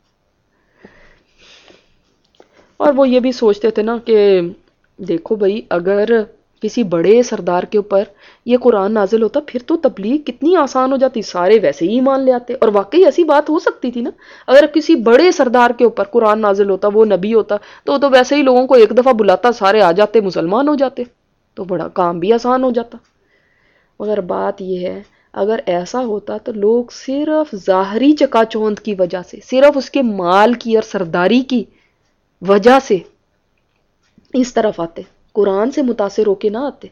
اور وہ یہ بھی سوچتے تھے نا کہ دیکھو بھائی، اگر کسی بڑے سردار کے اوپر یہ قرآن نازل ہوتا پھر تو تبلیغ کتنی آسان ہو جاتی، سارے ویسے ہی ایمان لے آتے۔ اور واقعی ایسی بات ہو سکتی تھی نا، اگر کسی بڑے سردار کے اوپر قرآن نازل ہوتا، وہ نبی ہوتا، تو تو ویسے ہی لوگوں کو ایک دفعہ بلاتا، سارے آ جاتے، مسلمان ہو جاتے، تو بڑا کام بھی آسان ہو جاتا۔ مگر بات یہ ہے، اگر ایسا ہوتا تو لوگ صرف ظاہری چکا چوند کی وجہ سے، صرف اس کے مال کی اور سرداری کی وجہ سے اس طرف آتے، قرآن سے متاثر ہو کے نہ آتے،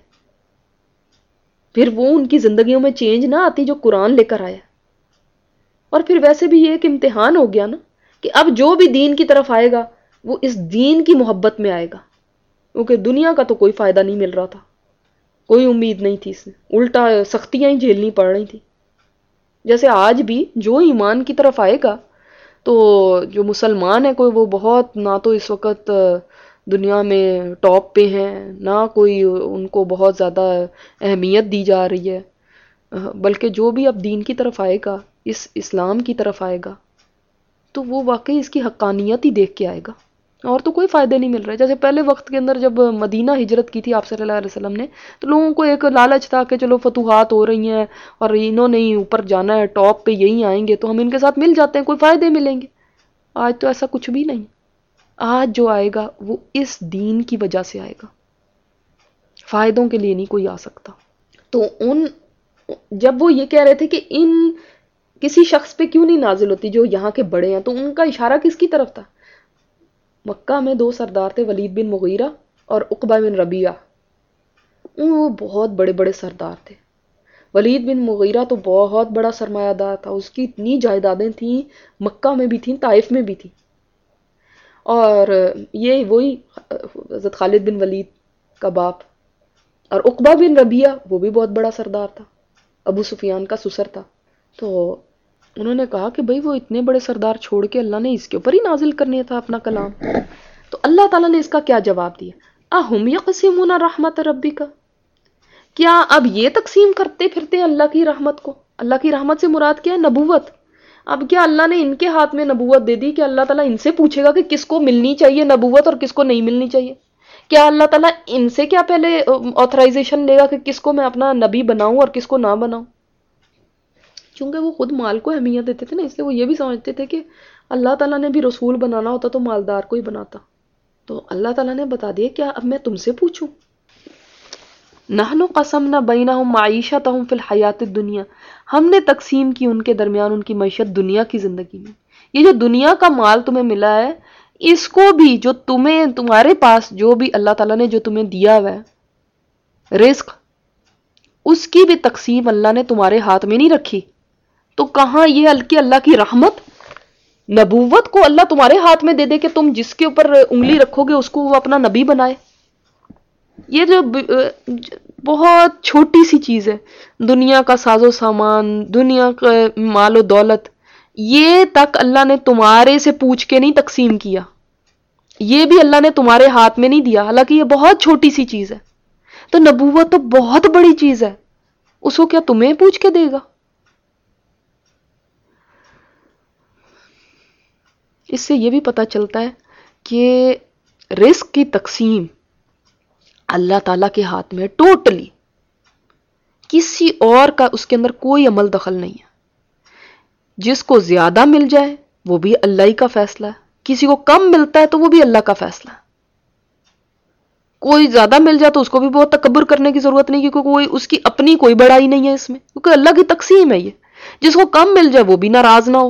پھر وہ ان کی زندگیوں میں چینج نہ آتی جو قرآن لے کر آیا۔ اور پھر ویسے بھی یہ ایک امتحان ہو گیا نا کہ اب جو بھی دین کی طرف آئے گا وہ اس دین کی محبت میں آئے گا، کیونکہ دنیا کا تو کوئی فائدہ نہیں مل رہا تھا، کوئی امید نہیں تھی، اس میں الٹا سختیاں ہی جھیلنی پڑ رہی تھی۔ جیسے آج بھی جو ایمان کی طرف آئے گا تو جو مسلمان ہے کوئی وہ بہت نہ تو اس وقت دنیا میں ٹاپ پہ ہیں، نہ کوئی ان کو بہت زیادہ اہمیت دی جا رہی ہے، بلکہ جو بھی اب دین کی طرف آئے گا، اس اسلام کی طرف آئے گا، تو وہ واقعی اس کی حقانیت ہی دیکھ کے آئے گا، اور تو کوئی فائدے نہیں مل رہے۔ جیسے پہلے وقت کے اندر جب مدینہ ہجرت کی تھی آپ صلی اللہ علیہ وسلم نے، تو لوگوں کو ایک لالچ تھا کہ چلو فتوحات ہو رہی ہیں اور انہوں نے ہی اوپر جانا ہے، ٹاپ پہ یہی آئیں گے تو ہم ان کے ساتھ مل جاتے ہیں، کوئی فائدے ملیں گے۔ آج تو ایسا کچھ بھی نہیں، آج جو آئے گا وہ اس دین کی وجہ سے آئے گا، فائدوں کے لیے نہیں کوئی آ سکتا۔ تو ان جب وہ یہ کہہ رہے تھے کہ ان کسی شخص پہ کیوں نہیں نازل ہوتی جو یہاں کے بڑے ہیں، تو ان کا اشارہ کس کی طرف تھا؟ مکہ میں دو سردار تھے، ولید بن مغیرہ اور عقبہ بن ربیعہ، وہ بہت بڑے بڑے سردار تھے۔ ولید بن مغیرہ تو بہت بڑا سرمایہ دار تھا، اس کی اتنی جائیدادیں تھیں، مکہ میں بھی تھیں، طائف میں بھی تھیں۔ اور یہ وہی حضرت خالد بن ولید کا باپ، اور عقبہ بن ربیعہ وہ بھی بہت بڑا سردار تھا، ابو سفیان کا سسر تھا۔ تو انہوں نے کہا کہ بھئی وہ اتنے بڑے سردار چھوڑ کے اللہ نے اس کے اوپر ہی نازل کرنے تھا اپنا کلام۔ تو اللہ تعالیٰ نے اس کا کیا جواب دیا؟ اَهُمْ يَقْسِمُونَ رَحْمَتَ رَبِّكَ، کیا اب یہ تقسیم کرتے پھرتے ہیں اللہ کی رحمت کو؟ اللہ کی رحمت سے مراد کیا ہے؟ نبوت۔ اب کیا اللہ نے ان کے ہاتھ میں نبوت دے دی کہ اللہ تعالیٰ ان سے پوچھے گا کہ کس کو ملنی چاہیے نبوت اور کس کو نہیں ملنی چاہیے؟ کیا اللہ تعالیٰ ان سے کیا پہلے آتھرائزیشن لے گا کہ کس کو میں اپنا نبی بناؤں اور کس کو نہ بناؤں؟ کیونکہ وہ خود مال کو اہمیت دیتے تھے نا، اس لیے وہ یہ بھی سمجھتے تھے کہ اللہ تعالیٰ نے بھی رسول بنانا ہوتا تو مالدار کو ہی بناتا. تو اللہ تعالیٰ نے بتا دیا کیا اب میں تم سے پوچھوں؟ نحن قسمنا بینہم معیشتہم فی الحیات الدنیا، ہم نے تقسیم کی ان کے درمیان ان کی معیشت دنیا کی زندگی میں. یہ جو دنیا کا مال تمہیں ملا ہے، اس کو بھی جو تمہیں تمہارے پاس جو بھی اللہ تعالیٰ نے جو تمہیں دیا ہوا ہے رزق، اس کی بھی تقسیم اللہ نے تمہارے ہاتھ میں نہیں رکھی. تو کہاں یہ ہلکی اللہ کی رحمت، نبوت کو اللہ تمہارے ہاتھ میں دے دے کہ تم جس کے اوپر انگلی رکھو گے اس کو وہ اپنا نبی بنائے. یہ جو بہت چھوٹی سی چیز ہے، دنیا کا ساز و سامان، دنیا کا مال و دولت، یہ تک اللہ نے تمہارے سے پوچھ کے نہیں تقسیم کیا، یہ بھی اللہ نے تمہارے ہاتھ میں نہیں دیا، حالانکہ یہ بہت چھوٹی سی چیز ہے. تو نبوت تو بہت بڑی چیز ہے، اس کو کیا تمہیں پوچھ کے دے گا؟ اس سے یہ بھی پتہ چلتا ہے کہ رزق کی تقسیم اللہ تعالیٰ کے ہاتھ میں ٹوٹلی، کسی اور کا اس کے اندر کوئی عمل دخل نہیں ہے. جس کو زیادہ مل جائے وہ بھی اللہ ہی کا فیصلہ ہے، کسی کو کم ملتا ہے تو وہ بھی اللہ کا فیصلہ ہے. کوئی زیادہ مل جائے تو اس کو بھی بہت تکبر کرنے کی ضرورت نہیں، کیونکہ کوئی اس کی اپنی کوئی بڑائی نہیں ہے اس میں، کیونکہ اللہ کی تقسیم ہے یہ. جس کو کم مل جائے وہ بھی ناراض نہ ہو،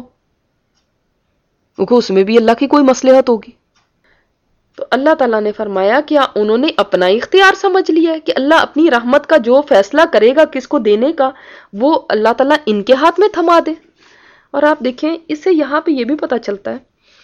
کیونکہ اس میں بھی اللہ کی کوئی مصلحت ہوگی. تو اللہ تعالیٰ نے فرمایا کیا انہوں نے اپنا اختیار سمجھ لیا ہے کہ اللہ اپنی رحمت کا جو فیصلہ کرے گا کس کو دینے کا وہ اللہ تعالیٰ ان کے ہاتھ میں تھما دے. اور آپ دیکھیں اس سے یہاں پہ یہ بھی پتہ چلتا ہے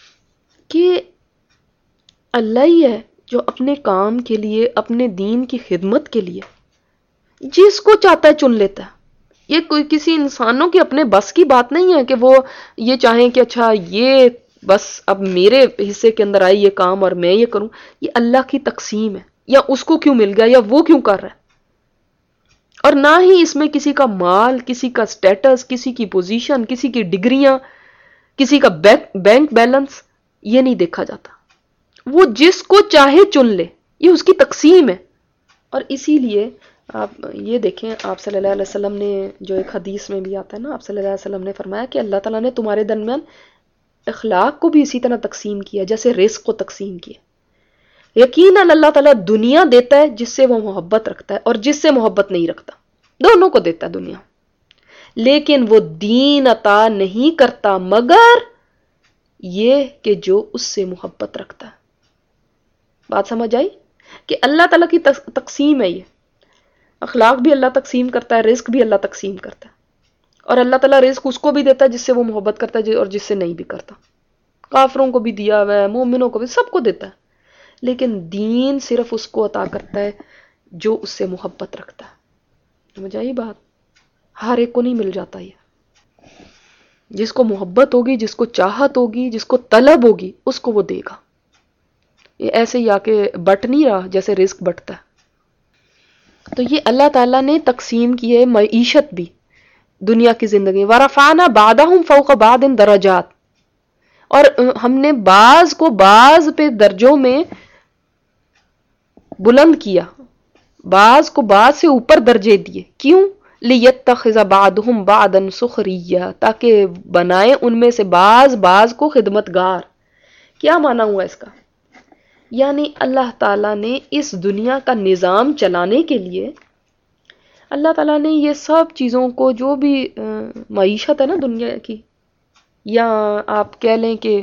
کہ اللہ ہی ہے جو اپنے کام کے لیے، اپنے دین کی خدمت کے لیے جس کو چاہتا ہے چن لیتا ہے. یہ کوئی کسی انسانوں کی اپنے بس کی بات نہیں ہے کہ وہ یہ چاہیں کہ اچھا یہ بس اب میرے حصے کے اندر آئی یہ کام اور میں یہ کروں. یہ اللہ کی تقسیم ہے، یا اس کو کیوں مل گیا یا وہ کیوں کر رہا ہے. اور نہ ہی اس میں کسی کا مال، کسی کا سٹیٹس، کسی کی پوزیشن، کسی کی ڈگریاں، کسی کا بینک بیلنس، یہ نہیں دیکھا جاتا. وہ جس کو چاہے چن لے، یہ اس کی تقسیم ہے. اور اسی لیے آپ یہ دیکھیں آپ صلی اللہ علیہ وسلم نے جو ایک حدیث میں بھی آتا ہے نا، آپ صلی اللہ علیہ وسلم نے فرمایا کہ اللہ تعالیٰ نے تمہارے درمیان اخلاق کو بھی اسی طرح تقسیم کیا جیسے رزق کو تقسیم کیا. یقیناً اللہ تعالیٰ دنیا دیتا ہے جس سے وہ محبت رکھتا ہے اور جس سے محبت نہیں رکھتا، دونوں کو دیتا ہے دنیا. لیکن وہ دین عطا نہیں کرتا مگر یہ کہ جو اس سے محبت رکھتا ہے. بات سمجھ آئی کہ اللہ تعالیٰ کی تقسیم ہے. یہ اخلاق بھی اللہ تقسیم کرتا ہے، رزق بھی اللہ تقسیم کرتا ہے. اور اللہ تعالیٰ رزق اس کو بھی دیتا ہے جس سے وہ محبت کرتا ہے اور جس سے نہیں بھی کرتا. کافروں کو بھی دیا ہوا ہے، مومنوں کو بھی، سب کو دیتا ہے. لیکن دین صرف اس کو عطا کرتا ہے جو اس سے محبت رکھتا ہے. سمجھ آئی بات؟ ہر ایک کو نہیں مل جاتا. یہ جس کو محبت ہوگی، جس کو چاہت ہوگی، جس کو طلب ہوگی، اس کو وہ دے گا. یہ ایسے ہی آ کے بٹ نہیں رہا جیسے رزق بٹتا ہے. تو یہ اللہ تعالیٰ نے تقسیم کی ہے معیشت بھی دنیا کی زندگی. وَرَفَعْنَا بَعْضَهُمْ فَوْقَ بَعْضٍ دَرَجَاتٍ، اور ہم نے بعض کو بعض پہ درجوں میں بلند کیا، بعض کو بعض سے اوپر درجے دیے. کیوں؟ لِيَتَّخِذَ بَعْضُهُمْ بَعْضًا سُخْرِيًّا، تاکہ بنائے ان میں سے بعض بعض کو خدمتگار. کیا معنی ہوا اس کا؟ یعنی اللہ تعالیٰ نے اس دنیا کا نظام چلانے کے لیے اللہ تعالیٰ نے یہ سب چیزوں کو جو بھی معیشت ہے نا دنیا کی، یا آپ کہہ لیں کہ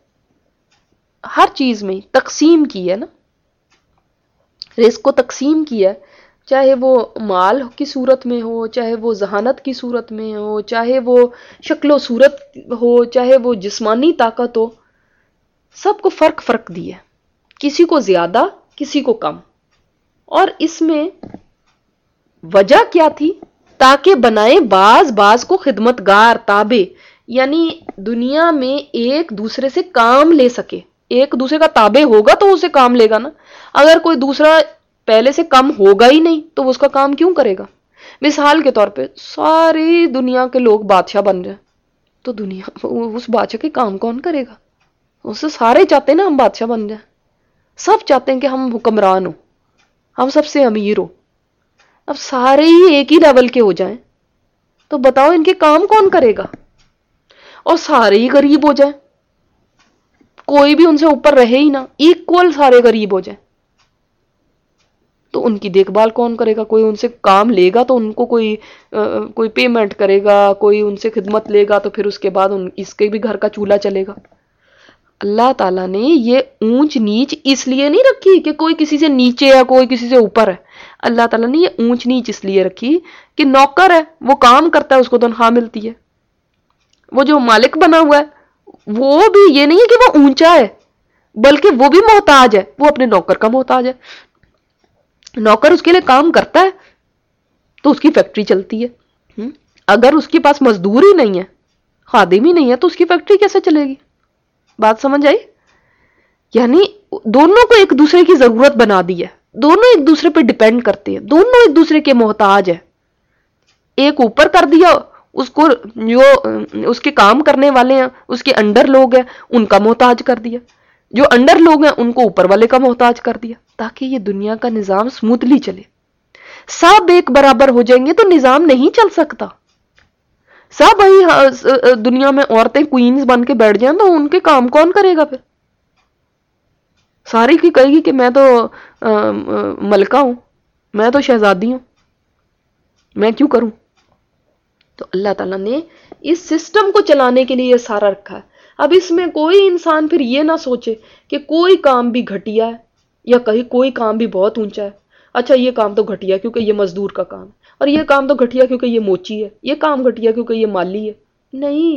ہر چیز میں تقسیم کی ہے نا، رزق کو تقسیم کیا ہے. چاہے وہ مال کی صورت میں ہو، چاہے وہ ذہانت کی صورت میں ہو، چاہے وہ شکل و صورت ہو، چاہے وہ جسمانی طاقت ہو، سب کو فرق فرق دیا. کسی کو زیادہ، کسی کو کم. اور اس میں وجہ کیا تھی؟ تاکہ بنائے بعض بعض کو خدمتگار، تابع. یعنی دنیا میں ایک دوسرے سے کام لے سکے. ایک دوسرے کا تابع ہوگا تو اسے کام لے گا نا. اگر کوئی دوسرا پہلے سے کم ہوگا ہی نہیں تو اس کا کام کیوں کرے گا؟ مثال کے طور پہ ساری دنیا کے لوگ بادشاہ بن جائیں، تو دنیا اس بادشاہ کے کام کون کرے گا؟ اسے سارے چاہتے ہیں نا ہم بادشاہ بن جائیں، سب چاہتے ہیں کہ ہم حکمران ہو، ہم سب سے امیر ہو. اب سارے ہی ایک ہی لیول کے ہو جائیں تو بتاؤ ان کے کام کون کرے گا؟ اور سارے ہی غریب ہو جائیں، کوئی بھی ان سے اوپر رہے ہی نہ، ایکول سارے غریب ہو جائیں، تو ان کی دیکھ بھال کون کرے گا؟ کوئی ان سے کام لے گا تو ان کو کوئی کوئی پیمنٹ کرے گا، کوئی ان سے خدمت لے گا، تو پھر اس کے بعد ان اس کے بھی گھر کا چولہا چلے گا. اللہ تعالیٰ نے یہ اونچ نیچ اس لیے نہیں رکھی کہ کوئی کسی سے نیچے ہے کوئی کسی سے اوپر ہے. اللہ تعالیٰ نے یہ اونچ نیچ اس لیے رکھی کہ نوکر ہے وہ کام کرتا ہے، اس کو تنخواہ ملتی ہے. وہ جو مالک بنا ہوا ہے وہ بھی یہ نہیں ہے کہ وہ اونچا ہے، بلکہ وہ بھی محتاج ہے، وہ اپنے نوکر کا محتاج ہے. نوکر اس کے لیے کام کرتا ہے تو اس کی فیکٹری چلتی ہے. اگر اس کے پاس مزدور ہی نہیں ہے، خادم ہی نہیں ہے، تو اس کی فیکٹری کیسے چلے گی؟ بات سمجھ آئی؟ یعنی دونوں کو ایک دوسرے کی ضرورت بنا دی ہے، دونوں ایک دوسرے پہ ڈیپینڈ کرتے ہیں، دونوں ایک دوسرے کے محتاج ہے. ایک اوپر کر دیا اس کو، جو اس کے کام کرنے والے ہیں اس کے انڈر لوگ ہیں ان کا محتاج کر دیا، جو انڈر لوگ ہیں ان کو اوپر والے کا محتاج کر دیا، تاکہ یہ دنیا کا نظام سموتھلی چلے. سب ایک برابر ہو جائیں گے تو نظام نہیں چل سکتا. سب بھائی دنیا میں عورتیں کوئینز بن کے بیٹھ جائیں تو ان کے کام کون کرے گا؟ پھر ساری کی کہے گی کہ میں تو ملکہ ہوں، میں تو شہزادی ہوں، میں کیوں کروں؟ تو اللہ تعالیٰ نے اس سسٹم کو چلانے کے لیے یہ سارا رکھا ہے. اب اس میں کوئی انسان پھر یہ نہ سوچے کہ کوئی کام بھی گھٹیا ہے یا کہیں کوئی کام بھی بہت اونچا ہے. اچھا یہ کام تو گھٹیا کیونکہ یہ مزدور کا کام ہے، اور یہ کام تو گھٹیا کیونکہ یہ موچی ہے، یہ کام گھٹیا کیونکہ یہ مالی ہے. نہیں،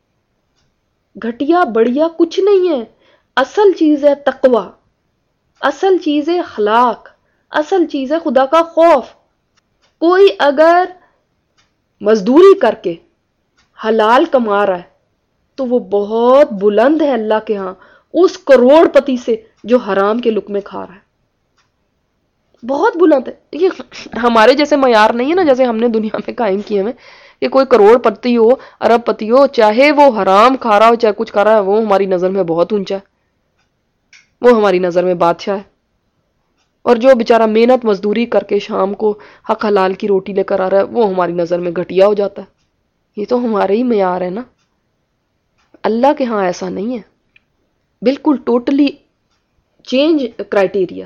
گھٹیا بڑھیا کچھ نہیں ہے. اصل چیز ہے تقوی، اصل چیز ہے اخلاق، اصل چیز ہے خدا کا خوف. کوئی اگر مزدوری کر کے حلال کما رہا ہے تو وہ بہت بلند ہے اللہ کے ہاں اس کروڑ پتی سے جو حرام کے لقمے کھا رہا ہے، بہت بلند ہے. یہ ہمارے جیسے معیار نہیں ہے نا جیسے ہم نے دنیا میں قائم کیے ہوئے کہ کوئی کروڑ پتی ہو، ارب پتی ہو، چاہے وہ حرام کھا رہا ہو چاہے کچھ کھا رہا ہے، وہ ہماری نظر میں بہت اونچا ہے، وہ ہماری نظر میں بادشاہ ہے. اور جو بیچارہ محنت مزدوری کر کے شام کو حق حلال کی روٹی لے کر آ رہا ہے وہ ہماری نظر میں گھٹیا ہو جاتا ہے. یہ تو ہمارے ہی معیار ہے نا. اللہ کے ہاں ایسا نہیں ہے، بالکل ٹوٹلی چینج کرائٹیریا.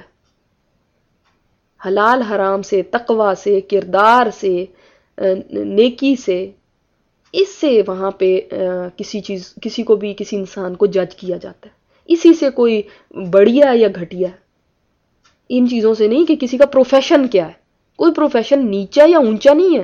حلال حرام سے، تقوی سے، کردار سے، نیکی سے، اس سے وہاں پہ کسی چیز کسی کو بھی کسی انسان کو جج کیا جاتا ہے. اسی سے کوئی بڑھیا یا گھٹیا ہے، ان چیزوں سے نہیں کہ کسی کا پروفیشن کیا ہے. کوئی پروفیشن نیچا یا اونچا نہیں ہے.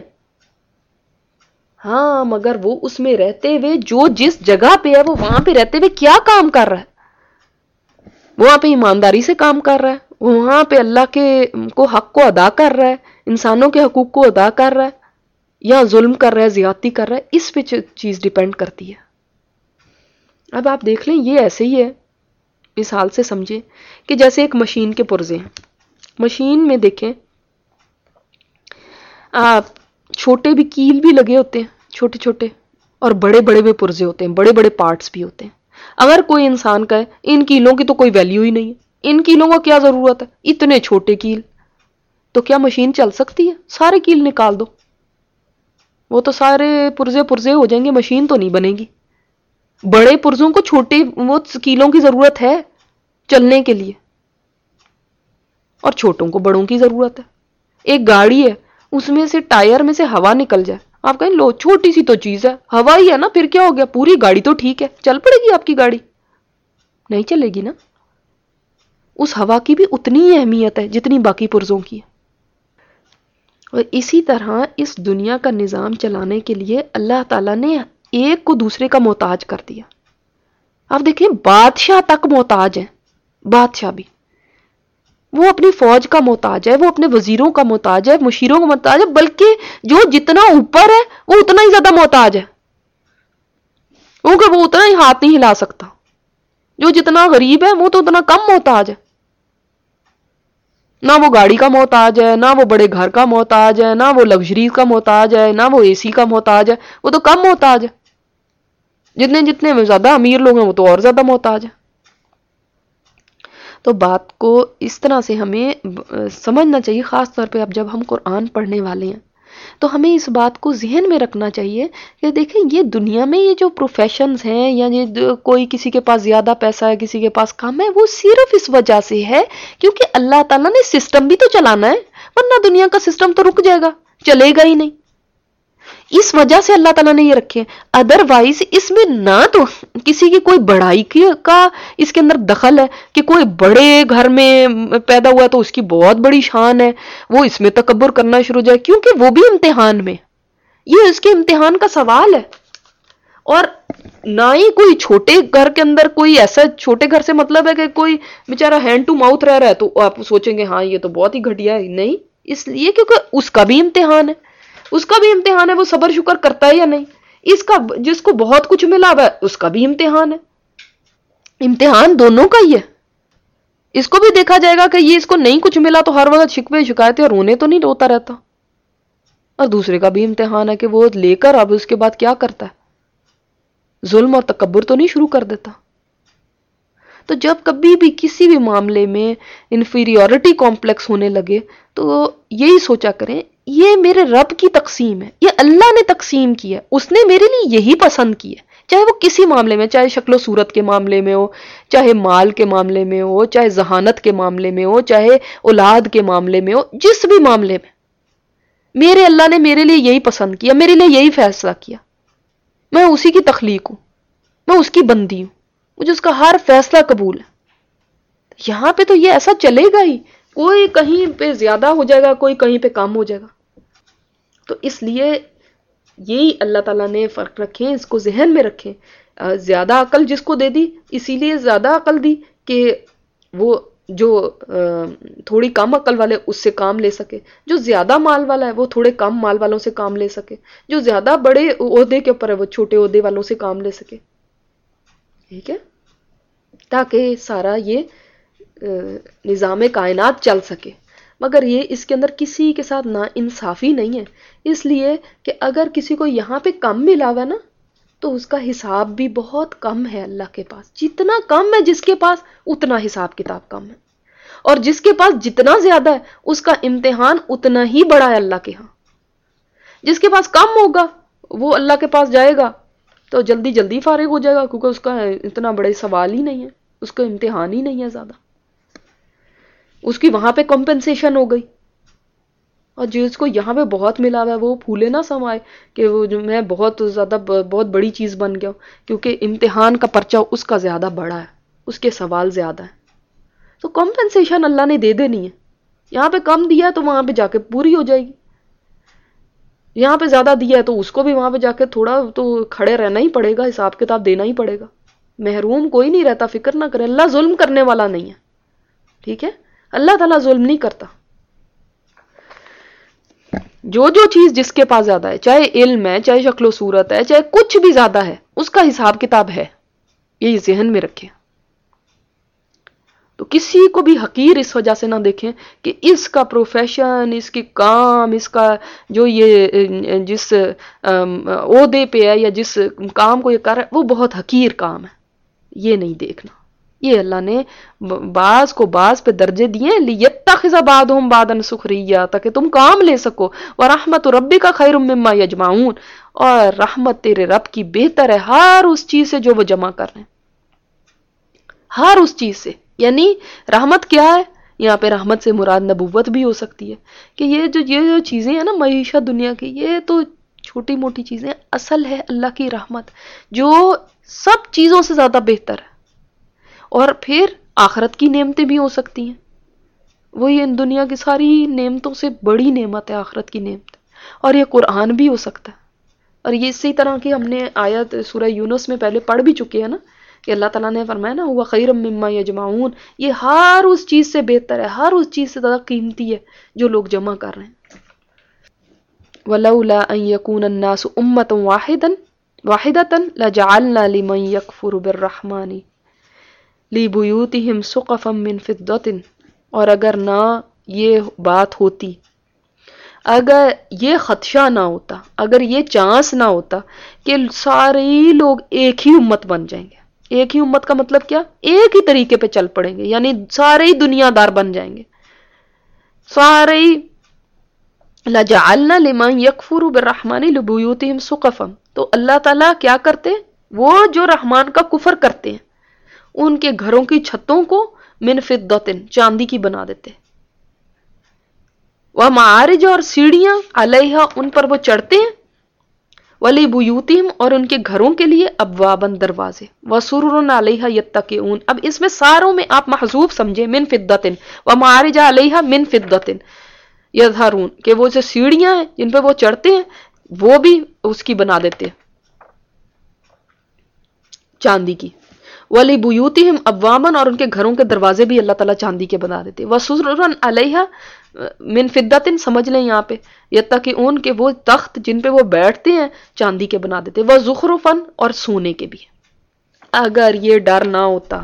ہاں مگر وہ اس میں رہتے ہوئے جو جس جگہ پہ ہے وہ وہاں پہ رہتے ہوئے کیا کام کر رہا ہے، وہاں پہ ایمانداری سے کام کر رہا ہے، وہاں پہ اللہ کے کو حق کو ادا کر رہا ہے، انسانوں کے حقوق کو ادا کر رہا ہے، یا ظلم کر رہا ہے، زیادتی کر رہا ہے. اس پہ چیز ڈیپینڈ کرتی ہے. اب آپ دیکھ لیں یہ ایسے ہی ہے، مثال سے سمجھیں کہ جیسے ایک مشین کے پرزے ہیں. مشین میں دیکھیں آپ چھوٹے بھی کیل بھی لگے ہوتے ہیں چھوٹے چھوٹے، اور بڑے بڑے بھی پرزے ہوتے ہیں، بڑے بڑے پارٹس بھی ہوتے ہیں. اگر کوئی انسان کہے ان کیلوں کی تو کوئی ویلیو ہی نہیں ہے، ان کیلوں کو کیا ضرورت ہے، اتنے چھوٹے کیل، تو کیا مشین چل سکتی ہے؟ سارے کیل نکال دو، وہ تو سارے پرزے پرزے ہو جائیں گے، مشین تو نہیں بنے گی. بڑے پرزوں کو چھوٹے وہ کیلوں کی ضرورت ہے چلنے کے لیے، اور چھوٹوں کو بڑوں کی ضرورت ہے. ایک گاڑی ہے اس میں سے ٹائر میں سے ہوا نکل جائے، آپ کہیں لو چھوٹی سی تو چیز ہے، ہوا ہی ہے نا، پھر کیا ہو گیا، پوری گاڑی تو ٹھیک ہے، چل پڑے گی آپ کی گاڑی؟ نہیں چلے گی نا. اس ہوا کی بھی اتنی ہی اہمیت ہے جتنی باقی پرزوں کی ہے. اور اسی طرح اس دنیا کا نظام چلانے کے لیے اللہ تعالیٰ نے ایک کو دوسرے کا محتاج کر دیا. آپ دیکھیں بادشاہ تک محتاج ہیں، بادشاہ بھی وہ اپنی فوج کا محتاج ہے، وہ اپنے وزیروں کا محتاج ہے، مشیروں کا محتاج ہے، بلکہ جو جتنا اوپر ہے وہ اتنا ہی زیادہ محتاج ہے، کیونکہ وہ اتنا ہی ہاتھ نہیں ہلا سکتا. جو جتنا غریب ہے وہ تو اتنا کم محتاج ہے، نہ وہ گاڑی کا محتاج ہے، نہ وہ بڑے گھر کا محتاج ہے، نہ وہ لگژری کا محتاج ہے، نہ وہ اے سی کا محتاج ہے، وہ تو کم محتاج ہے. جتنے جتنے زیادہ امیر لوگ ہیں وہ تو اور زیادہ محتاج ہیں. تو بات کو اس طرح سے ہمیں سمجھنا چاہیے، خاص طور پہ اب جب ہم قرآن پڑھنے والے ہیں تو ہمیں اس بات کو ذہن میں رکھنا چاہیے کہ دیکھیں یہ دنیا میں یہ جو پروفیشنز ہیں یا یہ کوئی کسی کے پاس زیادہ پیسہ ہے کسی کے پاس کم ہے، وہ صرف اس وجہ سے ہے کیونکہ اللہ تعالیٰ نے سسٹم بھی تو چلانا ہے، ورنہ دنیا کا سسٹم تو رک جائے گا، چلے گا ہی نہیں. اس وجہ سے اللہ تعالیٰ نے یہ رکھے. ادروائز اس میں نہ تو کسی کی کوئی بڑائی کا اس کے اندر دخل ہے کہ کوئی بڑے گھر میں پیدا ہوا تو اس کی بہت بڑی شان ہے، وہ اس میں تکبر کرنا شروع ہو جائے کیونکہ وہ بھی امتحان میں، یہ اس کے امتحان کا سوال ہے. اور نہ ہی کوئی چھوٹے گھر کے اندر کوئی ایسا، چھوٹے گھر سے مطلب ہے کہ کوئی بیچارہ ہینڈ ٹو ماؤتھ رہ رہا ہے تو آپ سوچیں گے ہاں یہ تو بہت ہی گھٹیا ہے. نہیں، اس لیے کیونکہ اس کا بھی امتحان ہے، اس کا بھی امتحان ہے وہ صبر شکر کرتا ہے یا نہیں. اس کا جس کو بہت کچھ ملا ہوا ہے اس کا بھی امتحان ہے. امتحان دونوں کا ہی ہے. اس کو بھی دیکھا جائے گا کہ یہ اس کو نہیں کچھ ملا تو ہر وقت شکوے شکایتیں اور رونے تو نہیں روتا رہتا، اور دوسرے کا بھی امتحان ہے کہ وہ لے کر اب اس کے بعد کیا کرتا ہے، ظلم اور تکبر تو نہیں شروع کر دیتا. تو جب کبھی بھی کسی بھی معاملے میں انفیریورٹی کمپلیکس ہونے لگے تو یہی سوچا کریں یہ میرے رب کی تقسیم ہے، یہ اللہ نے تقسیم کی ہے، اس نے میرے لیے یہی پسند کی ہے، چاہے وہ کسی معاملے میں، چاہے شکل و صورت کے معاملے میں ہو، چاہے مال کے معاملے میں ہو، چاہے ذہانت کے معاملے میں ہو، چاہے اولاد کے معاملے میں ہو، جس بھی معاملے میں میرے اللہ نے میرے لیے یہی پسند کیا، میرے لیے یہی فیصلہ کیا. میں اسی کی تخلیق ہوں، میں اس کی بندی ہوں، مجھے اس کا ہر فیصلہ قبول ہے. یہاں پہ تو یہ ایسا چلے گا ہی، کوئی کہیں پہ زیادہ ہو جائے گا، کوئی کہیں پہ کم ہو جائے گا. تو اس لیے یہی اللہ تعالیٰ نے فرق رکھیں، اس کو ذہن میں رکھیں. زیادہ عقل جس کو دے دی اسی لیے زیادہ عقل دی کہ وہ جو تھوڑی کم عقل والے اس سے کام لے سکے، جو زیادہ مال والا ہے وہ تھوڑے کم مال والوں سے کام لے سکے، جو زیادہ بڑے عہدے کے اوپر ہے وہ چھوٹے عہدے والوں سے کام لے سکے. ٹھیک ہے، تاکہ سارا یہ نظام کائنات چل سکے. مگر یہ اس کے اندر کسی کے ساتھ نا انصافی نہیں ہے، اس لیے کہ اگر کسی کو یہاں پہ کم ملا ہوا نا تو اس کا حساب بھی بہت کم ہے اللہ کے پاس. جتنا کم ہے جس کے پاس اتنا حساب کتاب کم ہے، اور جس کے پاس جتنا زیادہ ہے اس کا امتحان اتنا ہی بڑا ہے اللہ کے ہاں. جس کے پاس کم ہوگا وہ اللہ کے پاس جائے گا تو جلدی جلدی فارغ ہو جائے گا کیونکہ اس کا اتنا بڑے سوال ہی نہیں ہے، اس کا امتحان ہی نہیں ہے زیادہ، اس کی وہاں پہ کمپنسیشن ہو گئی. اور جس کو یہاں پہ بہت ملا ہوا ہے وہ پھولے نہ سمائے کہ وہ جو میں بہت زیادہ بہت بڑی چیز بن گیا ہوں، کیونکہ امتحان کا پرچہ اس کا زیادہ بڑا ہے، اس کے سوال زیادہ ہے. تو کمپنسیشن اللہ نے دے دینی ہے. یہاں پہ کم دیا ہے تو وہاں پہ جا کے پوری ہو جائے گی، یہاں پہ زیادہ دیا ہے تو اس کو بھی وہاں پہ جا کے تھوڑا تو کھڑے رہنا ہی پڑے گا، حساب کتاب دینا ہی پڑے گا. محروم کوئی نہیں رہتا، فکر نہ کرے، اللہ ظلم کرنے والا نہیں ہے. ٹھیک ہے، اللہ تعالیٰ ظلم نہیں کرتا. جو جو چیز جس کے پاس زیادہ ہے، چاہے علم ہے، چاہے شکل و صورت ہے، چاہے کچھ بھی زیادہ ہے، اس کا حساب کتاب ہے. یہ ذہن میں رکھیں. تو کسی کو بھی حقیر اس وجہ سے نہ دیکھیں کہ اس کا پروفیشن، اس کے کام، اس کا جو یہ جس عہدے پہ ہے یا جس کام کو یہ کر رہا ہے وہ بہت حقیر کام ہے. یہ نہیں دیکھنا. یہ اللہ نے بعض کو بعض پہ درجے دیے لیتخذ بعضهم بعضا سخریا، تاکہ تم کام لے سکو. ورحمت ربک خیر مما یجمعون، اور رحمت تیرے رب کی بہتر ہے ہر اس چیز سے جو وہ جمع کر رہے ہیں، ہر اس چیز سے. یعنی رحمت کیا ہے؟ یہاں پہ رحمت سے مراد نبوت بھی ہو سکتی ہے کہ یہ جو یہ جو چیزیں ہیں نا معیشت دنیا کی، یہ تو چھوٹی موٹی چیزیں، اصل ہے اللہ کی رحمت جو سب چیزوں سے زیادہ بہتر ہے. اور پھر آخرت کی نعمتیں بھی ہو سکتی ہیں، وہی ان دنیا کی ساری نعمتوں سے بڑی نعمت ہے آخرت کی نعمت. اور یہ قرآن بھی ہو سکتا ہے. اور یہ اسی طرح کی ہم نے آیت سورہ یونس میں پہلے پڑھ بھی چکے ہیں نا کہ اللہ تعالیٰ نے فرمایا نا ہوا خیر مما یجمعون، یہ ہر اس چیز سے بہتر ہے، ہر اس چیز سے زیادہ قیمتی ہے جو لوگ جمع کر رہے ہیں. وَلَوْلَا أَن يَكُونَ النَّاسُ أُمَّةً وَاحِدَةً وَاحِدَةً لَجَعَلْنَا لِمَن يَكْفُرُ بِالرَّحْمَنِ لِبُيُوتِهِمْ سُقَفًا مِّن فِضَّةٍ، اور اگر نہ یہ بات ہوتی، اگر یہ خدشہ نہ ہوتا، اگر یہ چانس نہ ہوتا کہ سارے لوگ ایک ہی امت بن جائیں گے. ایک ہی امت کا مطلب کیا؟ ایک ہی طریقے پہ چل پڑیں گے، یعنی سارے ہی دنیا دار بن جائیں گے سارے ہی. لَجَعَلْنَا لِمَنْ يَكْفُرُ بِالرَّحْمَنِ لِبُيُوتِهِمْ سُقَفًا. تو اللہ تعالیٰ کیا کرتے؟ وہ جو رحمان کا کفر کرتے ہیں ان کے گھروں کی چھتوں کو من فِضَّةٍ چاندی کی بنا دیتے. وَمَعَارِجَ اور سیڑھیاں عَلَيْهَا ان پر وہ چڑھتے ہیں. وَلِبُيُوتِهِمْ اور ان کے گھروں کے لیے ابواباً دروازے. وَسُرُرٌ عَلَيْهَا يَتَّكِئُونَ. اب اس میں ساروں میں آپ محذوف سمجھے من فِضَّةٍ. وَمَعَارِجَ عَلَيْهَا من فِضَّةٍ یظہرون کہ وہ جو سیڑھیاں ہیں جن پہ وہ چڑھتے ہیں وہ بھی اس کی بنا دیتے چاندی کی. وَلِبُيُوتِهِمْ أَبْوَابًا اور ان کے گھروں کے دروازے بھی اللہ تعالیٰ چاندی کے بنا دیتے. وَسُرُرٌ عَلَيْهَا مِن فِضَّةٍ سمجھ لیں یہاں پہ یتَّکِئُون کہ وہ تخت جن پہ وہ بیٹھتے ہیں چاندی کے بنا دیتے. وَزُخْرُفًا اور سونے کے بھی. اگر یہ ڈر نہ ہوتا،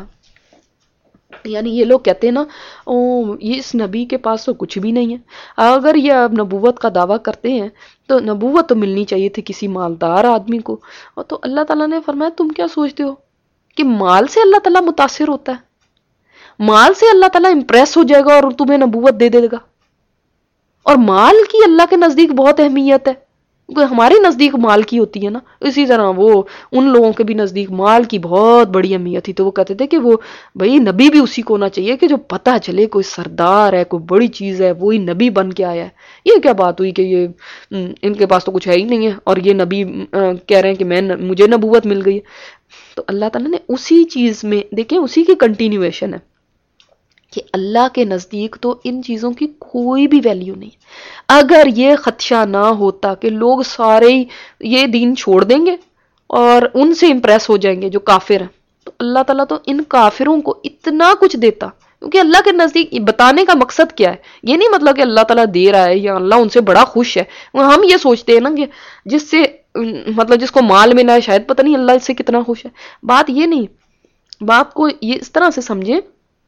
یعنی یہ لوگ کہتے ہیں نا او یہ اس نبی کے پاس تو کچھ بھی نہیں ہے، اگر یہ اب نبوت کا دعویٰ کرتے ہیں تو نبوت تو ملنی چاہیے تھی کسی مالدار آدمی کو. اور تو اللہ تعالیٰ نے فرمایا تم کیا سوچتے ہو کہ مال سے اللہ تعالیٰ متاثر ہوتا ہے؟ مال سے اللہ تعالیٰ امپریس ہو جائے گا اور تمہیں نبوت دے دے گا؟ اور مال کی اللہ کے نزدیک بہت اہمیت ہے، ہمارے نزدیک مال کی ہوتی ہے نا، اسی طرح وہ ان لوگوں کے بھی نزدیک مال کی بہت بڑی اہمیت تھی. تو وہ کہتے تھے کہ وہ بھئی نبی بھی اسی کو ہونا چاہیے کہ جو پتہ چلے کوئی سردار ہے، کوئی بڑی چیز ہے، وہی نبی بن کے آیا ہے. یہ کیا بات ہوئی کہ یہ ان کے پاس تو کچھ ہے ہی نہیں ہے اور یہ نبی کہہ رہے ہیں کہ میں مجھے نبوت مل گئی ہے. تو اللہ تعالیٰ نے اسی چیز میں دیکھیں اسی کی کنٹینیویشن ہے کہ اللہ کے نزدیک تو ان چیزوں کی کوئی بھی ویلیو نہیں. اگر یہ خدشہ نہ ہوتا کہ لوگ سارے یہ دین چھوڑ دیں گے اور ان سے امپریس ہو جائیں گے جو کافر ہیں، تو اللہ تعالیٰ تو ان کافروں کو اتنا کچھ دیتا. کیونکہ اللہ کے نزدیک بتانے کا مقصد کیا ہے؟ یہ نہیں مطلب کہ اللہ تعالیٰ دے رہا ہے یا اللہ ان سے بڑا خوش ہے. ہم یہ سوچتے ہیں نا کہ جس سے مطلب جس کو مال ملا ہے شاید پتہ نہیں اللہ اس سے کتنا خوش ہے. بات یہ نہیں، بات کو یہ اس طرح سے سمجھیں.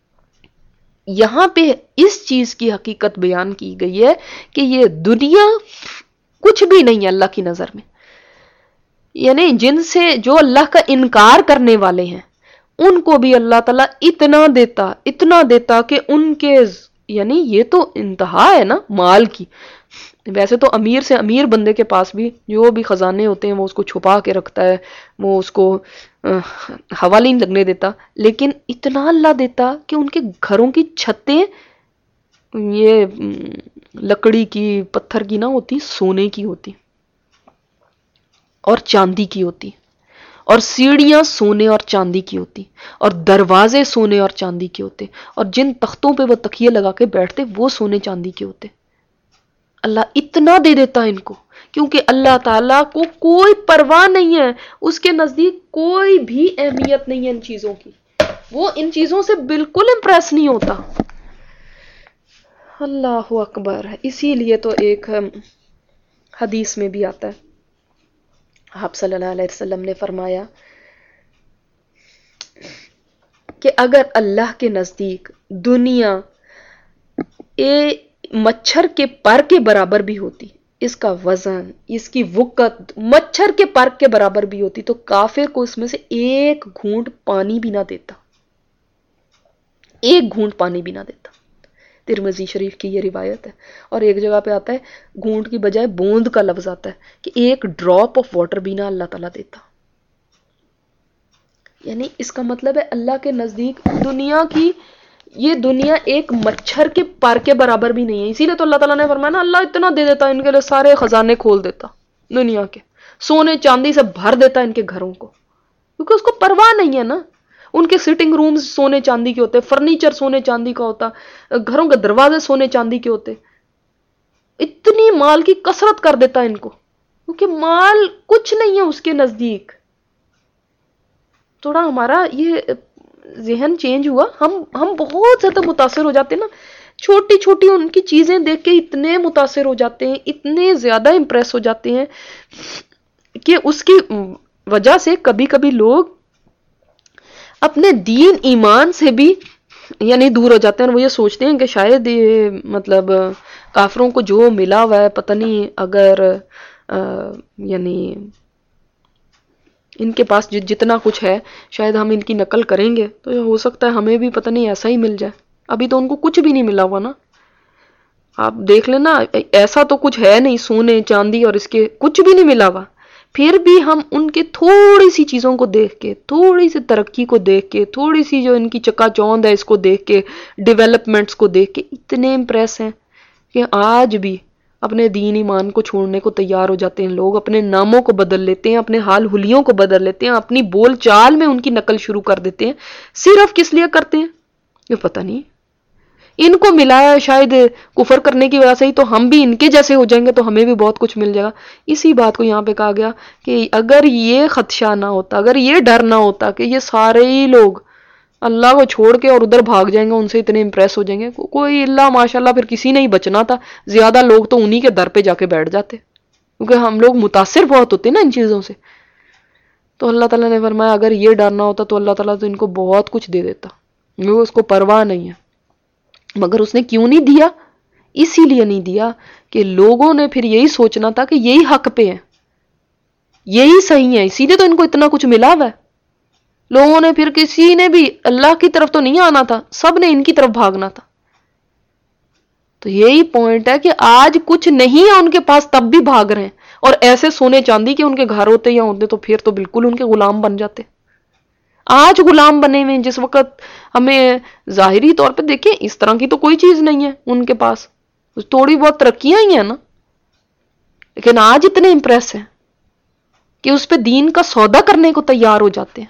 یہاں پہ اس چیز کی حقیقت بیان کی گئی ہے کہ یہ دنیا کچھ بھی نہیں ہے اللہ کی نظر میں. یعنی جن سے جو اللہ کا انکار کرنے والے ہیں ان کو بھی اللہ تعالیٰ اتنا دیتا اتنا دیتا کہ ان کے یعنی یہ تو انتہا ہے نا مال کی. ویسے تو امیر سے امیر بندے کے پاس بھی جو بھی خزانے ہوتے ہیں وہ اس کو چھپا کے رکھتا ہے، وہ اس کو ہوا نہیں لگنے دیتا، لیکن اتنا اللہ دیتا کہ ان کے گھروں کی چھتیں یہ لکڑی کی پتھر کی نہ ہوتی، سونے کی ہوتی اور چاندی کی ہوتی، اور سیڑھیاں سونے اور چاندی کی ہوتی، اور دروازے سونے اور چاندی کے ہوتے، اور جن تختوں پہ وہ تکیے لگا کے بیٹھتے وہ سونے چاندی کے ہوتے. اللہ اتنا دے دیتا ان کو کیونکہ اللہ تعالیٰ کو کوئی پرواہ نہیں ہے، اس کے نزدیک کوئی بھی اہمیت نہیں ہے ان چیزوں کی، وہ ان چیزوں سے بالکل امپریس نہیں ہوتا. اللہ اکبر. اسی لیے تو ایک حدیث میں بھی آتا ہے، آپ صلی اللہ علیہ وسلم نے فرمایا کہ اگر اللہ کے نزدیک دنیا اے مچھر کے پر کے برابر بھی ہوتی، اس کا وزن، اس کی وقت مچھر کے پر کے برابر بھی ہوتی، تو کافر کو اس میں سے ایک گھونٹ پانی بھی نہ دیتا، ایک گھونٹ پانی بھی نہ دیتا. ترمذی شریف کی یہ روایت ہے. اور ایک جگہ پہ آتا ہے گھونٹ کی بجائے بوند کا لفظ آتا ہے کہ ایک ڈراپ آف واٹر بھی نہ اللہ تعالیٰ دیتا. یعنی اس کا مطلب ہے اللہ کے نزدیک دنیا کی یہ دنیا ایک مچھر کے پر کے برابر بھی نہیں ہے. اسی لیے تو اللہ تعالیٰ نے فرمایا نا اللہ اتنا دے دیتا ان کے لیے، سارے خزانے کھول دیتا دنیا کے، سونے چاندی سے بھر دیتا ان کے گھروں کو، کیونکہ اس کو پرواہ نہیں ہے نا. ان کے سٹنگ رومز سونے چاندی کے ہوتے، فرنیچر سونے چاندی کا ہوتا، گھروں کے دروازے سونے چاندی کے ہوتے. اتنی مال کی کثرت کر دیتا ان کو کیونکہ مال کچھ نہیں ہے اس کے نزدیک. تھوڑا ہمارا یہ ذہن چینج ہوا، ہم ہم بہت زیادہ متاثر ہو جاتے ہیں نا، چھوٹی چھوٹی ان کی چیزیں دیکھ کے اتنے متاثر ہو جاتے ہیں، اتنے زیادہ امپریس ہو جاتے ہیں کہ اس کی وجہ سے کبھی کبھی لوگ اپنے دین ایمان سے بھی یعنی دور ہو جاتے ہیں، اور وہ یہ سوچتے ہیں کہ شاید یہ مطلب کافروں کو جو ملا ہوا ہے پتہ نہیں اگر آ, یعنی ان کے پاس جتنا کچھ ہے شاید ہم ان کی نقل کریں گے تو ہو سکتا ہے ہمیں بھی پتہ نہیں ایسا ہی مل جائے. ابھی تو ان کو کچھ بھی نہیں ملا ہوا نا. آپ دیکھ لینا ایسا تو کچھ ہے نہیں، سونے چاندی اور اس کے کچھ بھی نہیں ملا ہوا، پھر بھی ہم ان کے تھوڑی سی چیزوں کو دیکھ کے، تھوڑی سی ترقی کو دیکھ کے، تھوڑی سی جو ان کی چکا چوند ہے اس کو دیکھ کے، ڈیولپمنٹس کو دیکھ کے اتنے امپریس ہیں کہ آج بھی اپنے دین ایمان کو چھوڑنے کو تیار ہو جاتے ہیں لوگ، اپنے ناموں کو بدل لیتے ہیں، اپنے حال حلیوں کو بدل لیتے ہیں، اپنی بول چال میں ان کی نقل شروع کر دیتے ہیں. صرف کس لیے کرتے ہیں یہ پتہ نہیں. ان کو ملا ہے شاید کفر کرنے کی وجہ سے ہی، تو ہم بھی ان کے جیسے ہو جائیں گے تو ہمیں بھی بہت کچھ مل جائے گا. اسی بات کو یہاں پہ کہا گیا کہ اگر یہ خدشہ نہ ہوتا، اگر یہ ڈر نہ ہوتا کہ یہ سارے ہی لوگ اللہ کو چھوڑ کے اور ادھر بھاگ جائیں گے، ان سے اتنے امپریس ہو جائیں گے، کوئی اللہ ماشاءاللہ پھر کسی نے ہی بچنا تھا. زیادہ لوگ تو انہی کے در پہ جا کے بیٹھ جاتے، کیونکہ ہم لوگ متاثر بہت ہوتے ہیں نا ان چیزوں سے. تو اللہ تعالیٰ نے فرمایا اگر یہ ڈر نہ ہوتا تو اللہ تعالیٰ تو ان کو بہت کچھ دے دیتا، وہ اس کو پرواہ نہیں ہے. مگر اس نے کیوں نہیں دیا؟ اسی لیے نہیں دیا کہ لوگوں نے پھر یہی سوچنا تھا کہ یہی حق پہ ہے، یہی صحیح ہے، اسی لیے تو ان کو اتنا کچھ ملا ہوا ہے. لوگوں نے پھر کسی نے بھی اللہ کی طرف تو نہیں آنا تھا، سب نے ان کی طرف بھاگنا تھا. تو یہی پوائنٹ ہے کہ آج کچھ نہیں ہے ان کے پاس تب بھی بھاگ رہے ہیں، اور ایسے سونے چاندی کے ان کے گھر ہوتے یا ہوتے تو پھر تو بالکل ان کے غلام بن جاتے. آج غلام بنے ہوئے جس وقت ہمیں ظاہری طور پہ دیکھیں اس طرح کی تو کوئی چیز نہیں ہے ان کے پاس، تھوڑی بہت ترقیاں ہی ہیں نا، لیکن آج اتنے امپریس ہیں کہ اس پہ دین کا سودا کرنے کو تیار ہو جاتے ہیں.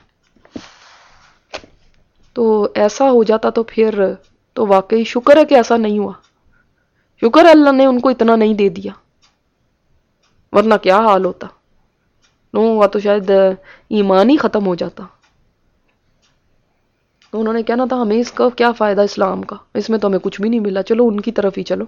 تو ایسا ہو جاتا تو پھر تو واقعی شکر ہے کہ ایسا نہیں ہوا، شکر ہے اللہ نے ان کو اتنا نہیں دے دیا، ورنہ کیا حال ہوتا لوگوں کا، تو شاید ایمان ہی ختم ہو جاتا. تو انہوں نے کہنا تھا ہمیں اس کا کیا فائدہ اسلام کا، اس میں تو ہمیں کچھ بھی نہیں ملا، چلو ان کی طرف ہی چلو.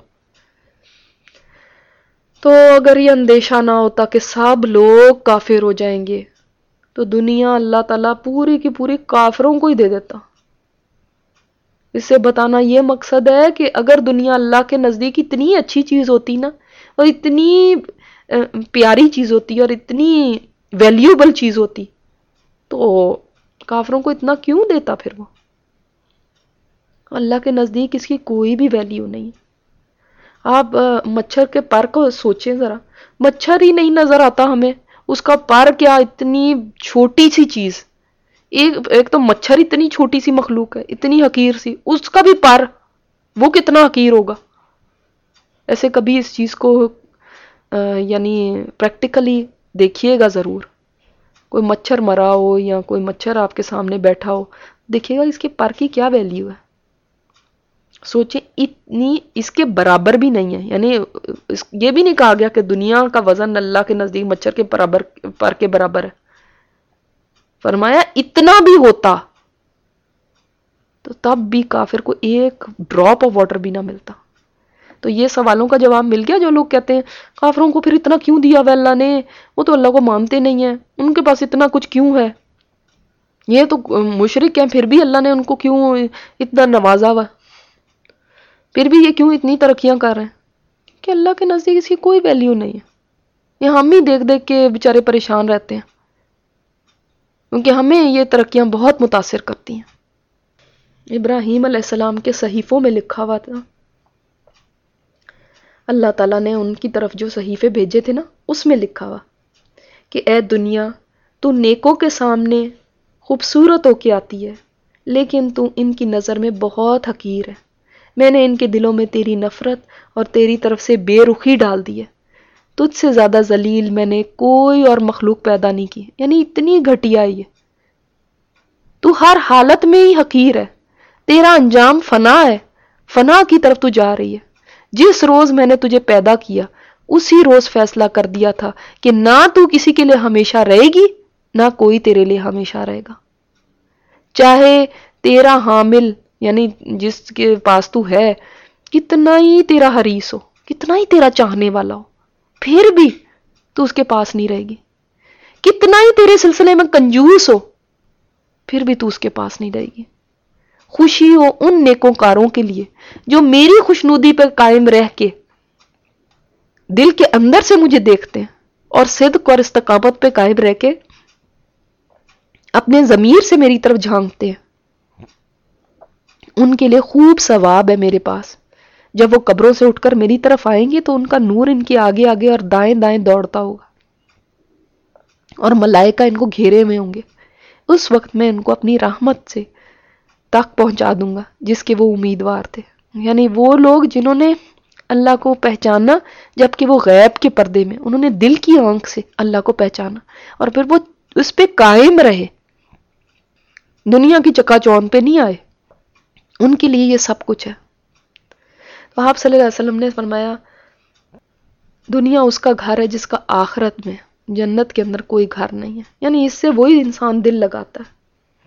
تو اگر یہ اندیشہ نہ ہوتا کہ سب لوگ کافر ہو جائیں گے تو دنیا اللہ تعالیٰ پوری کی پوری کافروں کو ہی دے دیتا. اس سے بتانا یہ مقصد ہے کہ اگر دنیا اللہ کے نزدیک اتنی اچھی چیز ہوتی نا، اور اتنی پیاری چیز ہوتی اور اتنی ویلیوبل چیز ہوتی تو کافروں کو اتنا کیوں دیتا پھر وہ. اللہ کے نزدیک اس کی کوئی بھی ویلیو نہیں. آپ مچھر کے پر کو سوچیں ذرا، مچھر ہی نہیں نظر آتا ہمیں، اس کا پر کیا اتنی چھوٹی سی چیز، ایک ایک تو مچھر اتنی چھوٹی سی مخلوق ہے، اتنی حقیر سی، اس کا بھی پر وہ کتنا حقیر ہوگا. ایسے کبھی اس چیز کو یعنی پریکٹیکلی دیکھیے گا ضرور. کوئی مچھر مرا ہو یا کوئی مچھر آپ کے سامنے بیٹھا ہو، دیکھیے گا اس کے پر کی کیا ویلیو ہے. سوچیں اتنی اس کے برابر بھی نہیں ہے. یعنی یہ بھی نہیں کہا گیا کہ دنیا کا وزن اللہ کے نزدیک مچھر کے برابر پر کے برابر ہے، فرمایا اتنا بھی ہوتا تو تب بھی کافر کو ایک ڈراپ آف واٹر بھی نہ ملتا. تو یہ سوالوں کا جواب مل گیا. جو لوگ کہتے ہیں کافروں کو پھر اتنا کیوں دیا ہوا اللہ نے، وہ تو اللہ کو مانتے نہیں ہیں، ان کے پاس اتنا کچھ کیوں ہے، یہ تو مشرک ہیں پھر بھی اللہ نے ان کو کیوں اتنا نوازا ہوا، پھر بھی یہ کیوں اتنی ترقیاں کر رہے ہیں. کہ اللہ کے نزدیک اس کی کوئی ویلیو نہیں ہے. یہ ہم ہی دیکھ دیکھ کے بیچارے پریشان رہتے ہیں، کیونکہ ہمیں یہ ترقیاں بہت متاثر کرتی ہیں. ابراہیم علیہ السلام کے صحیفوں میں لکھا ہوا تھا، اللہ تعالیٰ نے ان کی طرف جو صحیفے بھیجے تھے نا، اس میں لکھا ہوا کہ اے دنیا، تو نیکوں کے سامنے خوبصورت ہو کے آتی ہے، لیکن تو ان کی نظر میں بہت حقیر ہے. میں نے ان کے دلوں میں تیری نفرت اور تیری طرف سے بے رخی ڈال دی ہے. تجھ سے زیادہ ذلیل میں نے کوئی اور مخلوق پیدا نہیں کی. یعنی اتنی گھٹیا ہے یہ، تو ہر حالت میں ہی حقیر ہے، تیرا انجام فنا ہے، فنا کی طرف تو جا رہی ہے. جس روز میں نے تجھے پیدا کیا اسی روز فیصلہ کر دیا تھا کہ نہ تو کسی کے لیے ہمیشہ رہے گی، نہ کوئی تیرے لیے ہمیشہ رہے گا. چاہے تیرا حامل یعنی جس کے پاس تو ہے کتنا ہی تیرا حریص ہو، کتنا ہی تیرا چاہنے والا ہو، پھر بھی تو اس کے پاس نہیں رہے گی. کتنا ہی تیرے سلسلے میں کنجوس ہو، پھر بھی تو اس کے پاس نہیں رہے گی. خوشی ہو ان نیکوکاروں کے لیے جو میری خوشنودی پر قائم رہ کے دل کے اندر سے مجھے دیکھتے ہیں اور صدق اور استقامت پہ قائم رہ کے اپنے ضمیر سے میری طرف جھانکتے ہیں، ان کے لیے خوب ثواب ہے میرے پاس. جب وہ قبروں سے اٹھ کر میری طرف آئیں گے تو ان کا نور ان کے آگے آگے اور دائیں دائیں دوڑتا ہوگا، اور ملائکہ ان کو گھیرے ہوئے ہوں گے. اس وقت میں ان کو اپنی رحمت سے تک پہنچا دوں گا جس کے وہ امیدوار تھے. یعنی وہ لوگ جنہوں نے اللہ کو پہچانا جبکہ وہ غیب کے پردے میں، انہوں نے دل کی آنکھ سے اللہ کو پہچانا اور پھر وہ اس پہ قائم رہے، دنیا کی چکا چوند پہ نہیں آئے، ان کے لیے یہ سب کچھ ہے. تو آپ صلی اللہ علیہ وسلم نے فرمایا دنیا اس کا گھر ہے جس کا آخرت میں جنت کے اندر کوئی گھر نہیں ہے. یعنی اس سے وہی انسان دل لگاتا ہے.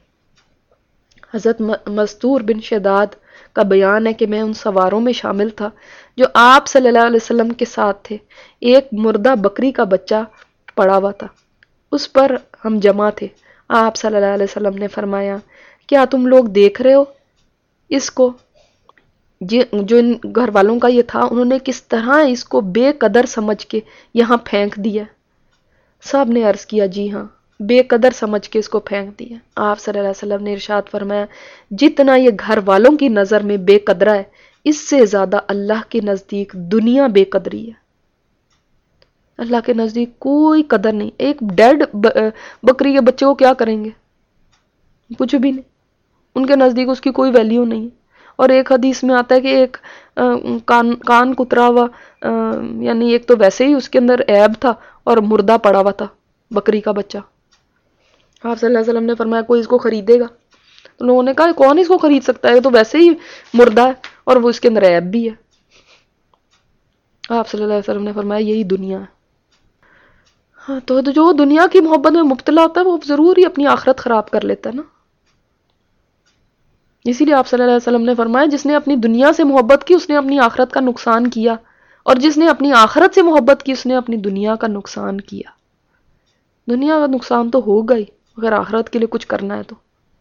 حضرت مستور بن شداد کا بیان ہے کہ میں ان سواروں میں شامل تھا جو آپ صلی اللہ علیہ وسلم کے ساتھ تھے. ایک مردہ بکری کا بچہ پڑا ہوا تھا، اس پر ہم جمع تھے. آپ صلی اللہ علیہ وسلم نے فرمایا کیا تم لوگ دیکھ رہے ہو اس کو؟ جو ان گھر والوں کا یہ تھا انہوں نے کس طرح اس کو بے قدر سمجھ کے یہاں پھینک دیا. سب نے عرض کیا جی ہاں، بے قدر سمجھ کے اس کو پھینک دیا. آپ صلی اللہ علیہ وسلم نے ارشاد فرمایا جتنا یہ گھر والوں کی نظر میں بے قدرہ ہے اس سے زیادہ اللہ کے نزدیک دنیا بے قدری ہے. اللہ کے نزدیک کوئی قدر نہیں. ایک ڈیڈ بکری کے بچے کو کیا کریں گے؟ کچھ بھی نہیں. ان کے نزدیک اس کی کوئی ویلیو نہیں. اور ایک حدیث میں آتا ہے کہ ایک کان کان کترا ہوا، یعنی ایک تو ویسے ہی اس کے اندر عیب تھا اور مردہ پڑا ہوا تھا بکری کا بچہ. آپ صلی اللہ علیہ وسلم نے فرمایا کوئی اس کو خریدے گا؟ تو لوگوں نے کہا کون اس کو خرید سکتا ہے، تو ویسے ہی مردہ ہے اور وہ اس کے اندر عیب بھی ہے. آپ صلی اللہ علیہ وسلم نے فرمایا یہی دنیا ہے. ہاں تو جو دنیا کی محبت میں مبتلا ہوتا ہے وہ ضرور ہی اپنی آخرت خراب کر لیتا ہے نا. اسی لیے آپ صلی اللہ علیہ وسلم نے فرمایا جس نے اپنی دنیا سے محبت کی اس نے اپنی آخرت کا نقصان کیا، اور جس نے اپنی آخرت سے محبت کی اس نے اپنی دنیا کا نقصان کیا. دنیا کا نقصان تو ہوگا ہی اگر آخرت کے لیے کچھ کرنا ہے تو.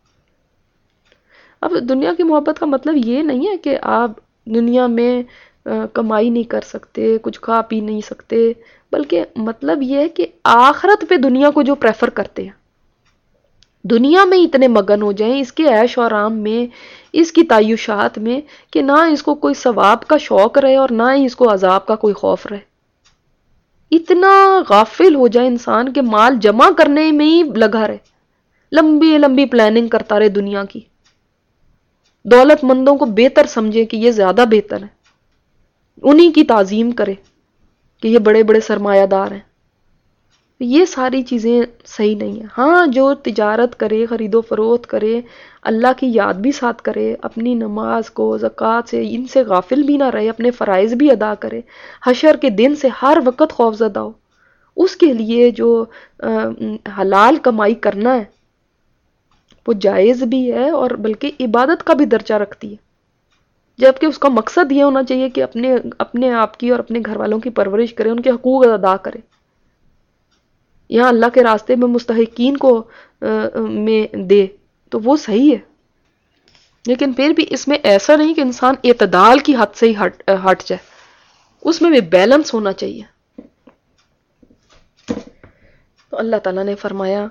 اب دنیا کی محبت کا مطلب یہ نہیں ہے کہ آپ دنیا میں کمائی نہیں کر سکتے، کچھ کھا پی نہیں سکتے، بلکہ مطلب یہ ہے کہ آخرت پہ دنیا کو جو پریفر کرتے ہیں، دنیا میں اتنے مگن ہو جائیں اس کے عیش و آرام میں، اس کی تعیشات میں، کہ نہ اس کو کوئی ثواب کا شوق رہے اور نہ ہی اس کو عذاب کا کوئی خوف رہے. اتنا غافل ہو جائے انسان کہ مال جمع کرنے میں ہی لگا رہے، لمبی لمبی پلاننگ کرتا رہے دنیا کی، دولت مندوں کو بہتر سمجھے کہ یہ زیادہ بہتر ہے، انہی کی تعظیم کرے کہ یہ بڑے بڑے سرمایہ دار ہیں. یہ ساری چیزیں صحیح نہیں ہیں. ہاں جو تجارت کرے، خرید و فروخت کرے، اللہ کی یاد بھی ساتھ کرے، اپنی نماز کو، زکوٰۃ سے ان سے غافل بھی نہ رہے، اپنے فرائض بھی ادا کرے، حشر کے دن سے ہر وقت خوف زدہ ہو، اس کے لیے جو حلال کمائی کرنا ہے وہ جائز بھی ہے اور بلکہ عبادت کا بھی درجہ رکھتی ہے. جبکہ اس کا مقصد یہ ہونا چاہیے کہ اپنے اپنے آپ کی اور اپنے گھر والوں کی پرورش کرے، ان کے حقوق ادا کرے. یہاں اللہ کے راستے میں مستحقین کو میں دے تو وہ صحیح ہے، لیکن پھر بھی اس میں ایسا نہیں کہ انسان اعتدال کی حد سے ہی ہٹ ہٹ جائے، اس میں بھی بیلنس ہونا چاہیے. تو اللہ تعالیٰ نے فرمایا،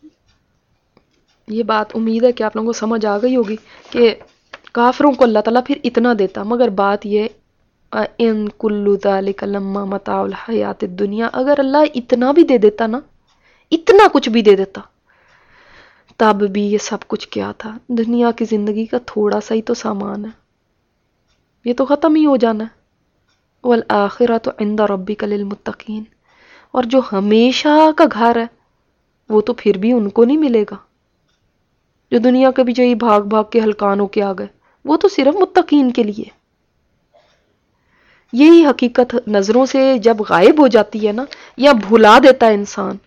یہ بات امید ہے کہ آپ لوگوں کو سمجھ آ گئی ہوگی کہ کافروں کو اللہ تعالیٰ پھر اتنا دیتا، مگر بات یہ ان کل ذالک لما متاع الحیات الدنیا، اگر اللہ اتنا بھی دے دیتا نا، اتنا کچھ بھی دے دیتا، تب بھی یہ سب کچھ کیا تھا؟ دنیا کی زندگی کا تھوڑا سا ہی تو سامان ہے، یہ تو ختم ہی ہو جانا ہے. والآخرۃ عند ربک للمتقین، اور جو ہمیشہ کا گھر ہے وہ تو پھر بھی ان کو نہیں ملے گا جو دنیا کے پیچھے ہی بھاگ بھاگ کے ہلکان ہو کے آ گئے، وہ تو صرف متقین کے لیے. یہی حقیقت نظروں سے جب غائب ہو جاتی ہے نا، یا بھلا دیتا ہے انسان،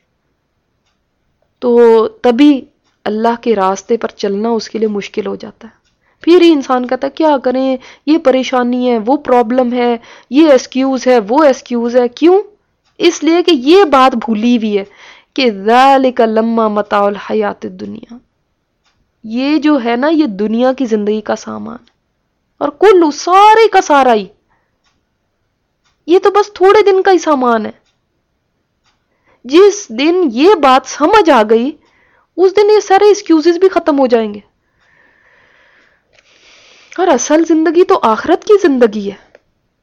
تو تبھی اللہ کے راستے پر چلنا اس کے لیے مشکل ہو جاتا ہے. پھر ہی انسان کہتا ہے کیا کریں، یہ پریشانی ہے، وہ پرابلم ہے، یہ ایکسکیوز ہے، وہ ایکسکیوز ہے. کیوں؟ اس لیے کہ یہ بات بھولی ہوئی ہے کہ ذالک لما متاع الحیات الدنیا، یہ جو ہے نا یہ دنیا کی زندگی کا سامان، اور کل سارے کا سارا ہی یہ تو بس تھوڑے دن کا ہی سامان ہے. جس دن یہ بات سمجھ آ گئی اس دن یہ سارے ایکسکیوزز بھی ختم ہو جائیں گے. اور اصل زندگی تو آخرت کی زندگی ہے.